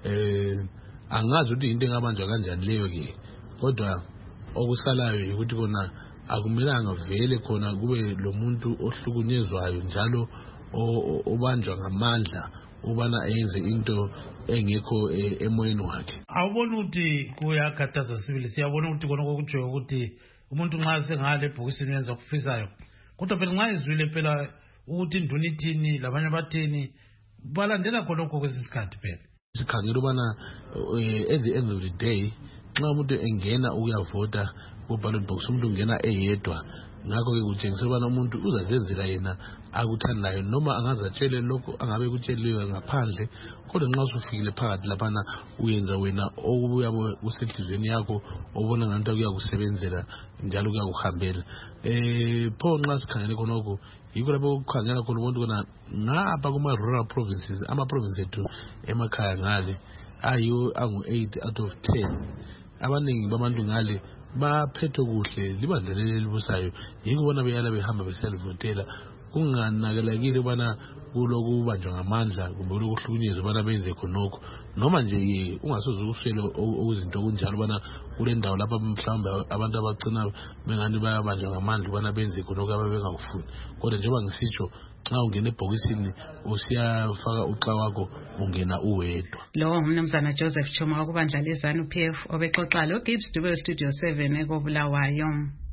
Angazi ukuthi into engabanjwa kanjani leyo ke, kodwa okusalayo ukuthi kona akumelanga vele khona kube lo muntu ohlukunyezwayo njalo obanjwa ngamandla ubana ayenze into engekho emoyeni wakhe. Awubona ukuthi kuyakhathaza sibili, siyabona ukuthi kona kokutsho ukuthi umuntu nxa sengale ebhokisini yenza kufisayo, kodwa phela nxa izwile phela ukuthi induna ithini labanye abathini balandela khonokho kwesikhathi phela. Sikhangela ubana at the end of the day nxa umuntu engena ukuyavota ku-ballot box umuntu ungena eyedwa. Ngakho ke kutshengisa ubana umuntu uzazenzela yena akuthandayo noma angazatshele lokho angabe kutsheliwe ngaphandle, kodwa nxa usufikile phakathi laphana uyenza wena okuyabe kusenhlizweni yakho obona ngathi kuyakusebenzela njalo kuyakuhambela. Pho nxa sikhangele khonokho yikho lapho ukukhangela khona umuntu kona ngapha kuma-rural provinces, ama-province ethu emakhaya ngale ayiwo angu-8 out of 10. Abaningi babantu ngale baphethwe kuhle libandla leli elibusayo, yikho bona beyala behamba beselivotela, kunganakelekile ubana kuloku ubanjwa ngamandla kumbe lokuhlukunyezwa ubana benze khonokho, noma nje ungasoze ukuswele okuzinto okunjalo ubana kule ndawo lapha mhlawumbe abantu abagcina bengani bayabanjwa ngamandla ubana benze khonokho ababengakufuni. Kodwa njengoba ngisitsho, xa ungena ebhokisini usiyafaka uxa wakho ungena uwedwa. Lo ngumnumzana Joseph Chuma wakubandla lezanu PF obexoxa lo Gibbs Dube Studio 7 ekobulawayo.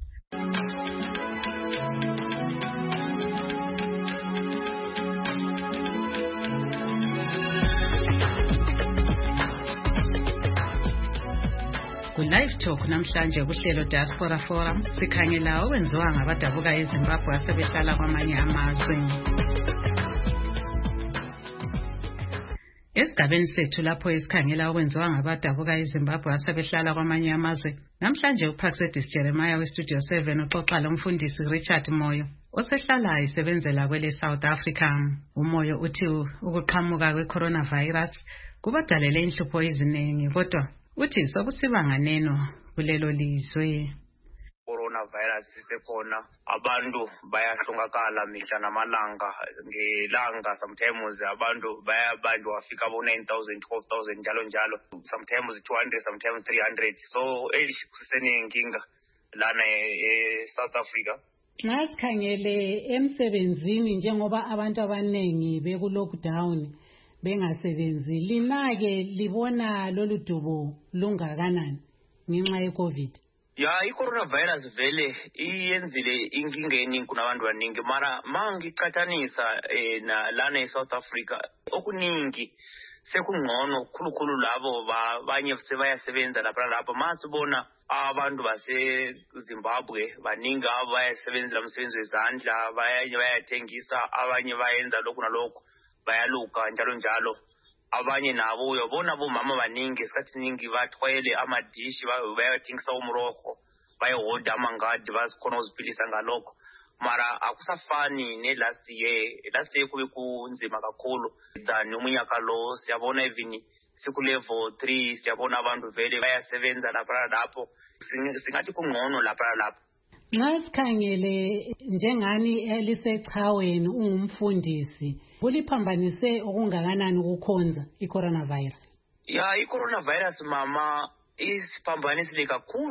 Live Talk namhlanje kuhlelo Diaspora Forum sikhangela okwenziwa ngabadabuka eZimbabwe asebehlala kwamanye amazwe. Esigabeni sethu lapho isikhangela okwenziwa ngabadabuka eZimbabwe asebehlala kwamanye amazwe, namhlanje uPaxedis Jeremiah weStudio 7 uxoxa lomfundisi Richard Moyo osehlala isebenzela kwele South Africa. Umoyo uthi ukuqhamuka kwe-coronavirus kubadalele inhlupho eziningi, kodwa uthi sokusiba nganeno kulelo lizwe. Coronavirus isekhona, abantu bayahlongakala mihla namalanga, ngelanga sometimes abantu bayabanjwa wafika abo 9,000 12,000 njalo njalo, sometimes 200 sometimes 300. So kusenenkinga lana South Africa. Nxa sikhangele emsebenzini njengoba abantu abanengi beku lockdown bengasebenzi, linake libona lolu dubo lungakanani ngenxa ye-COVID? Ya, i-coronavirus vele iyenzile inkinga eningi kunabantu baningi, mara mangiqhathanisa lana eSouth Africa okuningi sekungcono khulukhulu labo abanye sebayasebenza lapha masibona abantu baseZimbabwe baningi abayasebenza umsebenzi wezandla, bayathengisa, abanye bayenza lokhu nalokhu, bayaluka njalo njalo. Abanye nabo uyabona bomama baningi esikhathi ningi bathwele amadishi bayathengisa umroho, bayahoda amangadi bazikhona uziphilisa ngalokho. Mara akusafani ne-last year kube kunzima kakhulu than umunyaka lo. Siyabona even sikulevel 3 siyabona abantu vele bayasebenza lapho, singathi kungcono lapha. Nxa sikhangele njengani elisechaweni ungumfundisi, kuliphambanise okungakanani ukukhonza i-coronavirus? Ya, i-coronavirus mama isiphambanisile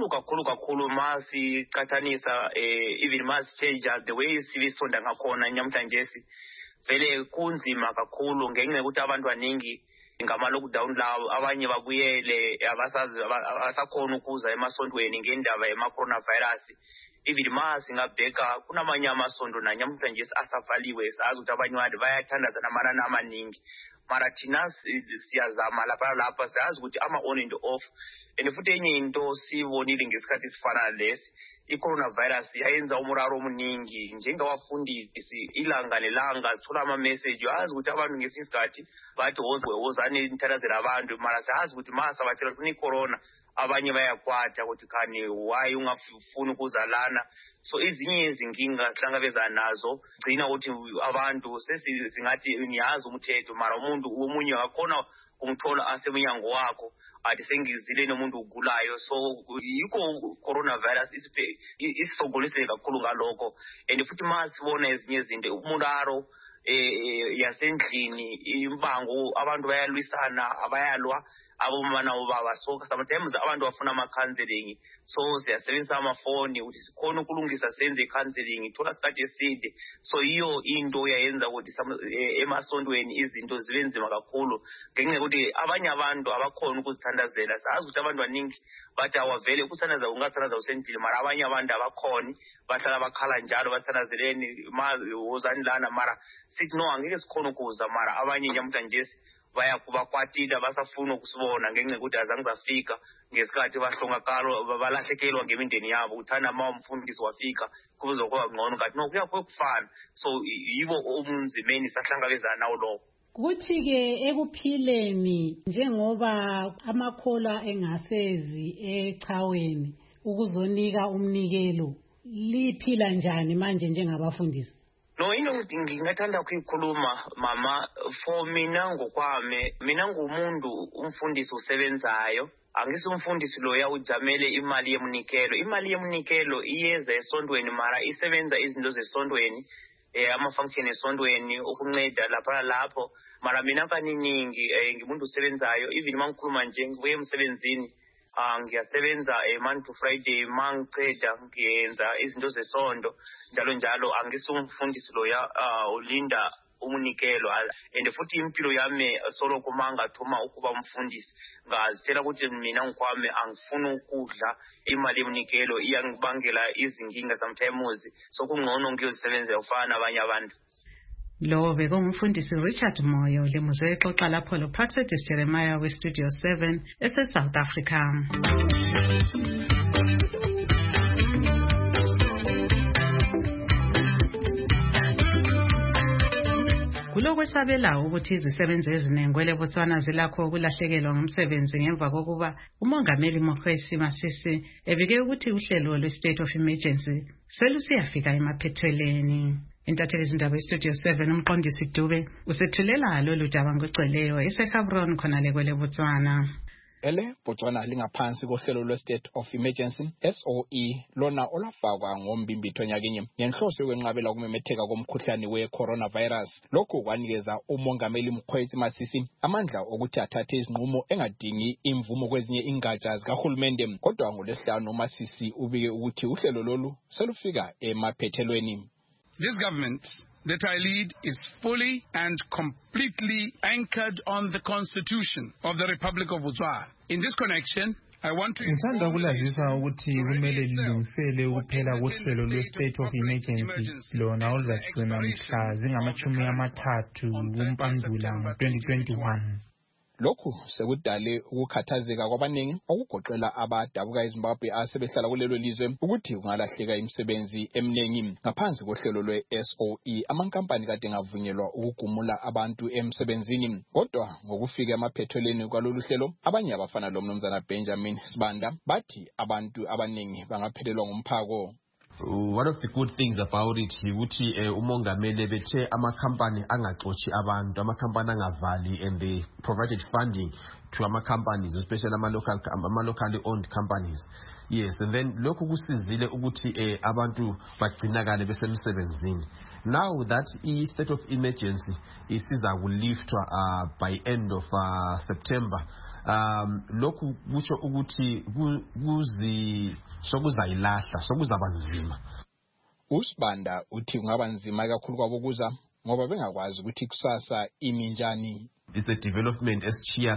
kakhulu masiqhathanisa even masichange the way sibisonda ngakhona namhlanje vele kunzima kakhulu ngenxa yokuthi abantu baningi ngama-lockdown lawo, abanye babuyele abasakhona ukuza emasontweni ngendaba yama-coronavirus. Even singabheka kunamanye amasonto namhlanje asavaliwe, sazi ukuthi abanye abantu bayathandaza namanani amaningi, mara thina siyazama lapha siyazi ukuthi ama-on and off. And futhi enye into siyibonile ngesikhathi sifana lesi, i-coronavirus yayenza umuraro omningi njengabafundisi. Ilanga nelanga sithola ama-message, yazi ukuthi abantu ngesinye isikhathi bathi wozani nithandazela abantu, mara siyazi ukuthi masabatshela ukuthi kune-corona abanye bayakwatha ukuthi khani why ungafuni ukuzalana. So ezinye izinkinga sihlangabezana nazo gcina ukuthi abantu sesingathi niyazi umthetho, mara umuntu omunye akakhona kumthola asemunyango wakho athi sengizile nomuntu ugulayo. So yikho coronavirus isisongolise kakhulu ngalokho. And futhi masibona ezinye izinto umuraro yasendlini, imbango, abantu bayalwisana, abayalwa abomama nobaba. So sometimes abantu bafuna ama-counseling, so siyasebenzisa amafoni ukuthi sikhona ukulungisa senze i-counseling, thola isikhathi eside. So iyo into yayenza ukuthi emasontweni izinto zibe nzima kakhulu ngenxa yokuthi abanye abantu abakhona ukuzithandazela. Sazi ukuthi abantu baningi bathi awavele ukuthandaza ungathandaza usendlini, mara abanye abantu abakhoni bahlala bakhala njalo bathandazeleni wozani lana, mara sithi no angeke sikhona ukuza. Mara abanye namhlanje bayakubakwatile abasafuna ukusibona ngenxa yokuthi azange zafika ngesikhathi bahlongakala balahlekelwa ngemindeni yabo. Uthanda umfundisi wafika kuzokuba ngcono, kanti no kuyakufana. So yibo obunzimeni sahlangabezana nawo lo. Kuthi-ke ekuphileni njengoba amakholwa engasezi echaweni ukuzonika umnikelo, liphila njani manje njengabafundisi? No, ngingathanda ukuyikhuluma mama, for mina ngokwami, mina ngumuntu umfundisi usebenzayo. Angisumfundisi loya ujamele imali yemnikelo. Imali yemnikelo iyeza esontweni mara isebenza izinto zesontweni, ama-function esontweni ukunceda lapho. Mara mina kaniningi ngimuntu usebenzayo, even mangikhuluma nje ngibuye emsebenzini. Ngiyasebenza Monday to Friday, mangiqeda ngiyenza izinto zesonto njalo angisumfundisi loya ulinda umnikelo, and futhi impilo yami solo kumanga thuma ukuba umfundisi ngazitshela ukuthi mina ngikwami angifuni ukudla imali yomnikelo iyangibangela izinkinga sometimes, so kungcono ngiyosebenzela ufana nabanye abantu. Lo bekungumfundisi Richard Moyo lemuzwe exoxa lapho lo Praxedis Jeremiah we Studio 7 South Africa. Kulokwesabela ukuthi izisebenzi eziningi kweleBotswana zilakho ukulahlekelwa ngumsebenzi ngemva kokuba umongameli Mokgweetsi Masisi ebike ukuthi uhlelo lwe-State of Emergency selusiyafika emaphethelweni. Intatheli izindaba eStudio 7 umqondisi Dube usethulela lolu daba ngoceleyo eseGaborone khona kweleBotswana. Botswana lingaphansi kohlelo lwe-State of Emergency SOE lona olafakwa ngombimbitho nyakenye ngenhloso yokwenqabela ukumemetheka komkhuhlane we-coronavirus. Lokhu kwanikeza umongameli Mokgweetsi Masisi amandla okuthi athathe izinqumo engadingi imvumo kwezinye ingatsha zikahulumende. Kodwa ngoLwesihlanu uMasisi ubike ukuthi uhlelo lolu selufika emaphethelweni. This government that I lead is fully and completely anchored on the Constitution of the Republic of Botswana. In this connection, I want to ngithanda ukulazisa ukuthi kumele lilungisele ukuphela kohlelo lwe-State of Emergency lona oluzagcina mhla zingama-30 kuMpandula ngo-2021. Lokhu sekudale ukukhathazeka kwabaningi okugoqela abadabuka eZimbabwe asebehlala kulelo lizwe ukuthi kungalahleka imisebenzi eminingi. Ngaphansi kohlelo lwe-SOE amankampani kade ngavunyelwa ukugumula abantu emsebenzini, kodwa ngokufika emaphethelweni kwalolu hlelo abanye abafana lo mnumzana Benjamin Sibanda bathi abantu abaningi bangaphelelwa ngumphako. One of the good things about it ukuthi umongameli bethe amakhampani angaxoshi abantu, amakhampani angavali, and they provided funding to ama-companies, especially ama-locally owned companies. Yes, and then lokhu kusizile ukuthi abantu bagcinakale besemsebenzini. Now that state of emergency isiza kuliftwa by end of September, lokhu kusho ukuthi sokuzayilahla, sokuzaba nzima. Usibanda uthi kungaba nzima kakhulu kwabo kuza ngoba bengakwazi ukuthi kusasa iminjani. It's a development esishiya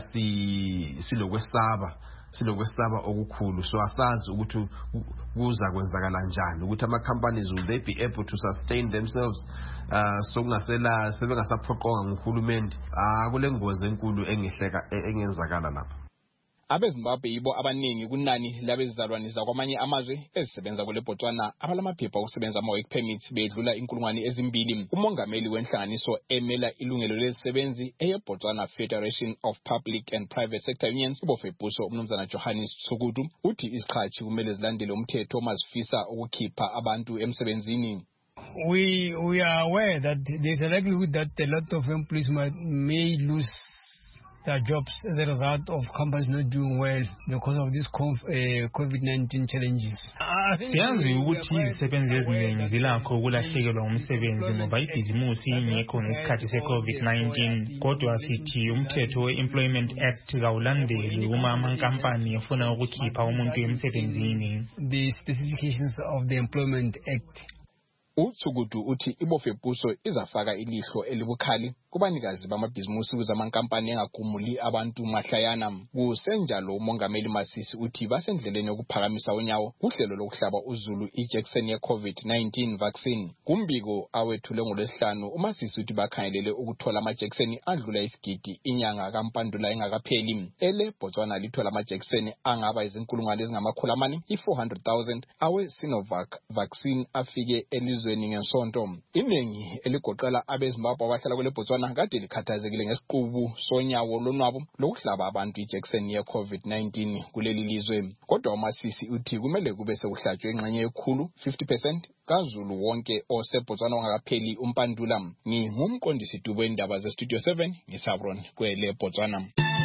silokwesaba okukhulu, so asazi ukuthi kuza kwenzakala njani, ukuthi ama-companies will they be able to sustain themselves, sokungasela sebengasaphoqonga nguhulumende. Kule ngozi enkulu engenzakala lapha. AbeZimbabwe yibo abaningi kunani labezizalwane zakwamanye amazwe ezisebenza kule Botswana abalamaphepha okusebenza ama-work permits bedlula 2,000. Umongameli wenhlanganiso emela ilungelo lezisebenzi eyeBotswana Federation of Public and Private Sector Unions ibofebuso umnumzana Johannes Tsukudu uthi iziqhatshi kumele zilandele umthetho uma zifisa ukukhipha abantu emsebenzini. We are aware that there's a likelihood that a lot of employees may lose their jobs as a result of companies not doing well because of these COVID-19 challenges. Siyazi ukuthi izisebenzi eziningi zilakho ukulahlekelwa ngumsebenzi ngoba ibhizimusi ingekho ngesikhathi se-COVID-19. Kodwa sithi umthetho we-Employment Act kawulandeli uma amankampani efuna ukukhipha umuntu emsebenzini. The specifications of the Employment Act. Utsukudu uthi ibofebuso izafaka ilihlo elibukhali kubanikazi bamabhizimusi ukuze amankampani engagumuli abantu mahlayana. Kusenjalo umongameli Masisi uthi basendleleni yokuphakamisa unyawo kuhlelo lokuhlaba uZulu ijekiseni ye-COVID-19 vaccine. Kumbiko awethule ngoLwesihlanu uMasisi uthi bakhangelele ukuthola amajekiseni adlula isigidi inyanga kaMpandula engakapheli. Botswana lithola amajekiseni angaba izinkulungwane ezingama-400, 400,000 awe-Sinovac vaccine afike elizweni ngensonto. Iningi eligoqela abeZimbabwe abahlala kule Botswana kade likhathazekile ngesiqubu sonyawo lonwabo lokuhlaba abantu ijekiseni ye-COVID-19 kuleli lizwe. Kodwa uMasisi uthi kumele kube sekuhlatshwe ingxenye ekhulu 50% kaZulu wonke oseBotswana ongakapheli umpandula. Ngingumqondisi Dubo wendaba zeStudio 7 ngiSabron kwele Botswana.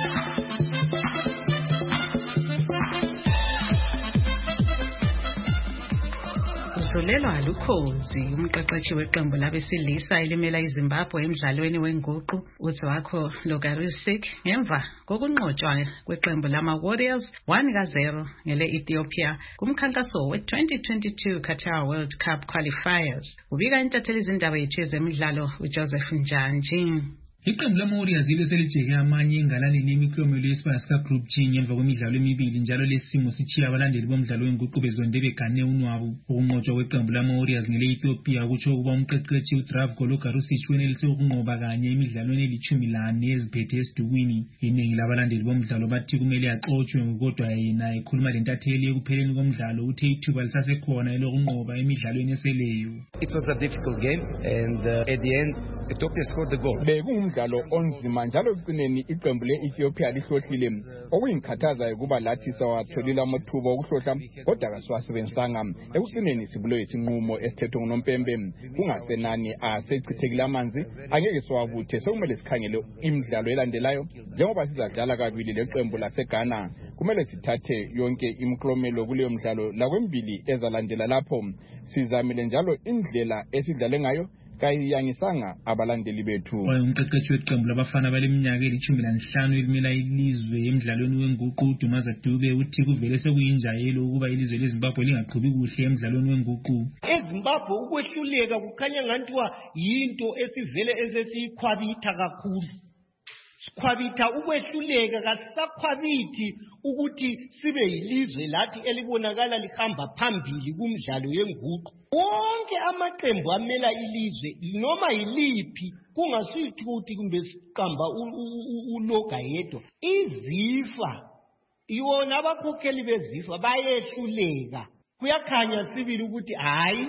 Uzolelwa lukhozi umqeqeshi weqembu labesilisa elimela iZimbabwe emidlalweni wenguqu uZwakho Logarisik ngemva kokunqotshwa kweqembu lama-Warriors 1-0 ngele-Ethiopia kumkhankaso we-2022 Qatar World Cup Qualifiers. Ubika intatheli izindaba yethu yezemidlalo uJoseph Njanji. Iqembu lama-Warriors libe selijeke amanye engalaneni yemiklomelo yesibaya Group G ngemva kwemidlalo emibili njalo lesimo sithiya abalandeli bomdlalo wenguqu bezonde begane unwabu. Ukunqotshwa kweqembu lama-Warriors ngele-Ethiopia kutsho ukuba umqeqeshi uDravko Logarisik wenelise ukunqoba kanye emidlalweni eli-14 eziphethe esidukwini. Iningi labalandeli bomdlalo bathi kumele axotshwe kodwa yena ekhuluma lentatheli ekupheleni komdlalo uthe ithuba lisasekhona elokunqoba emidlalweni eseleyo. It was a difficult game and at the end Ethiopia scored the goal. Umdlalo onzima njalo ekugcineni iqembu le-Ethiopia lihlohlile. Okuyingikhathaza ukuba lathi sawatholile amathuba okuhlohla kodwa kasiwasebenzisanga. Ekugcineni sibulo isinqumo esithethwe nguNompembe kungasenani asechithekile amanzi angeke siwabuthe sekumele sikhangele imidlalo elandelayo njengoba sizadlala kabili leqembu laseGhana. Kumele sithathe yonke imiklomelo kuleyo mdlalo lakwembili ezalandela lapho sizamile njalo indlela esidlale ngayo kayiyangisanga abalandeli bethu. Umqeqeshi weqembu labafana baleminyaka eli-15 elimela ilizwe emidlalweni wenguqu Dumaza Dube uthi kuvele sekuyinjayelo ukuba ilizwe leZimbabwe lingaqhubi kuhle emidlalweni wenguqu. eZimbabwe ukwehluleka kukhanya ngantiwa yinto esivele esesiyikhwabitha kakhulu. Sikhwabitha ukwehluleka kasisakhwabithi ukuthi sibe yilizwe lathi elibonakala lihamba phambili kumdlalo yenguqu. Wonke amaqembu amela ilizwe noma yiliphi kungasithi ukuthi kumbe siqamba uloga yedwa izifa iwona abakhokheli bezifa bayehluleka. Kuyakhanya sibili ukuthi hayi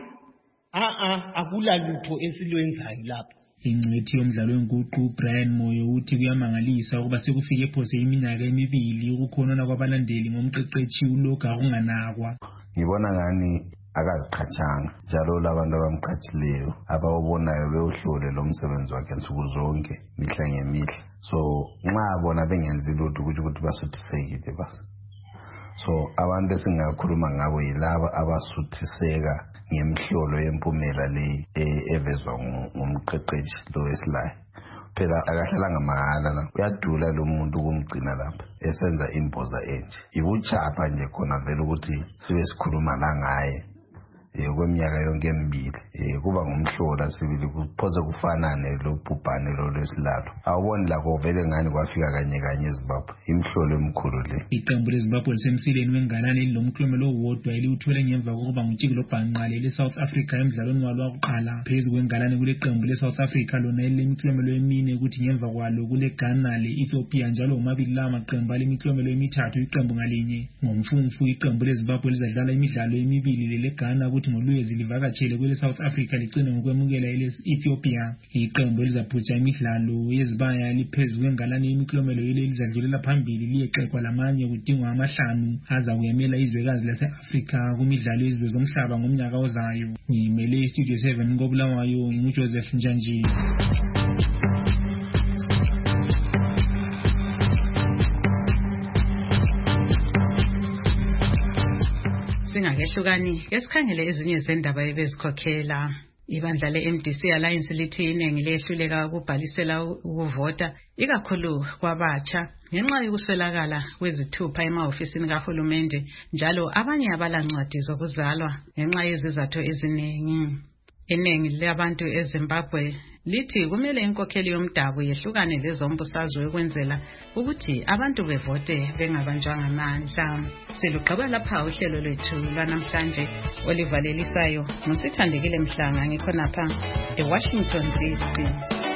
akulalutho esilwenzayo lapha. Ingcethi yomdlalo wenguqu Brian Moyo uthi kuyamangalisa ukuba sekufike phose iminyaka emibili ukukhonona kwabalandeli ngomqeqeshi uLoga kunganakwa. Ngibona ngani akaziqhatshanga njalo labantu abamqhatshileyo abawubonayo bewuhlole lo msebenzi wakhe nsuku zonke mihla ngemihla. So nxa bona bengenzi lutho ukuthi basuthisekile basi. So abantu esingakhuluma ngabo yilabo abasuthiseka ngemhlolo yempumela le evezwa ngumqeqeshi lo wesilayo. Phela akahlalanga mahala la uyadula lo muntu kumgcina lapha esenza imboza enje. Ibuchapha nje khona vele ukuthi sibe sikhuluma la ngaye kweminyaka yonke emibili kuba ngumhlola sibili kuphoze kufanane lo bhubhane lo lesilalo. Awuboni la kovele ngani kwafika kanye eZimbabwe imhlolo emkhulu le. Iqembu leZimbabwe lisemsileni wengalane lomklomelo owodwa eliwuthole ngemva kokuba nguTshikilo Bhanqale leSouth Africa emidlalweni walo wokuqala phezu kwengalane kule qembu leSouth Africa lona elemiklomelo emine ukuthi ngemva kwalo kule Ghana le-Ethiopia njalo omabili la maqembu alemiklomelo emithathu iqembu ngalinye. Ngomfumfu iqembu leZimbabwe lizadlala imidlalo emibili leGhana ukuthi ngolwezi livakatshele kwele South Africa ligcine ngokwemukela ele-Ethiopia. Iqembu elizaphutsha imidlalo yezibaya liphezu kwengalane yemiklomelo elizadlulela phambili liyeqekwa lamanye kudingwa amahlanu aza kuyemela izwekazi lase-Afrika kumidlalo yezizwe zomhlaba ngomnyaka ozayo. Ngimele iStudio 7 ngoBulawayo nginguJoseph Njanji. Singakehlukani esikhangele ezinye zendaba ebezikhokhela. Ibandla le-MDC Alliance lithi iningi lehluleka ukubhalisela ukuvota ikakhulu kwabatsha ngenxa yokuswelakala kwezithupha emahofisini kahulumende njalo abanye abalancwadi zokuzalwa ngenxa yezizathu eziningi. Iningi labantu eZimbabwe lithi kumele inkokheli yomdabu yehlukane lezombusazwe ukwenzela ukuthi abantu bevote bengabanjwanga amandla. Silugqiba lapha uhlelo lwethu lwanamhlanje olivalelisayo ngusithandekile Mhlanga ngikhonapha eWashington DC.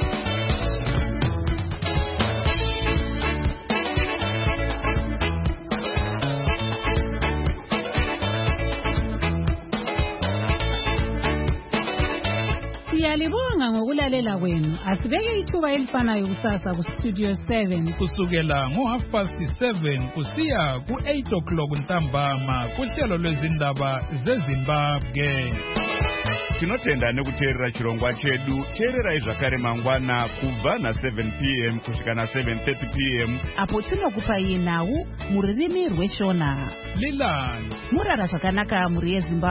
Siyalibonga ngokulalela kwenu. Asibeke ithuba elifanayo kusasa kuStudio 7 kusukela ngo7:30 kusiya ku8 o'clock ntambama kuhlelo lwezindaba zeZimbabwe. tinotenda nekuteerera chirongwa chedu. Teererai zvakare mangwana kubva na7 p.m. kusvika na7:30 p.m. apo tinokupai nhau mururimi rweshona. Lilani murara zvakanaka muri yeZimbabwe.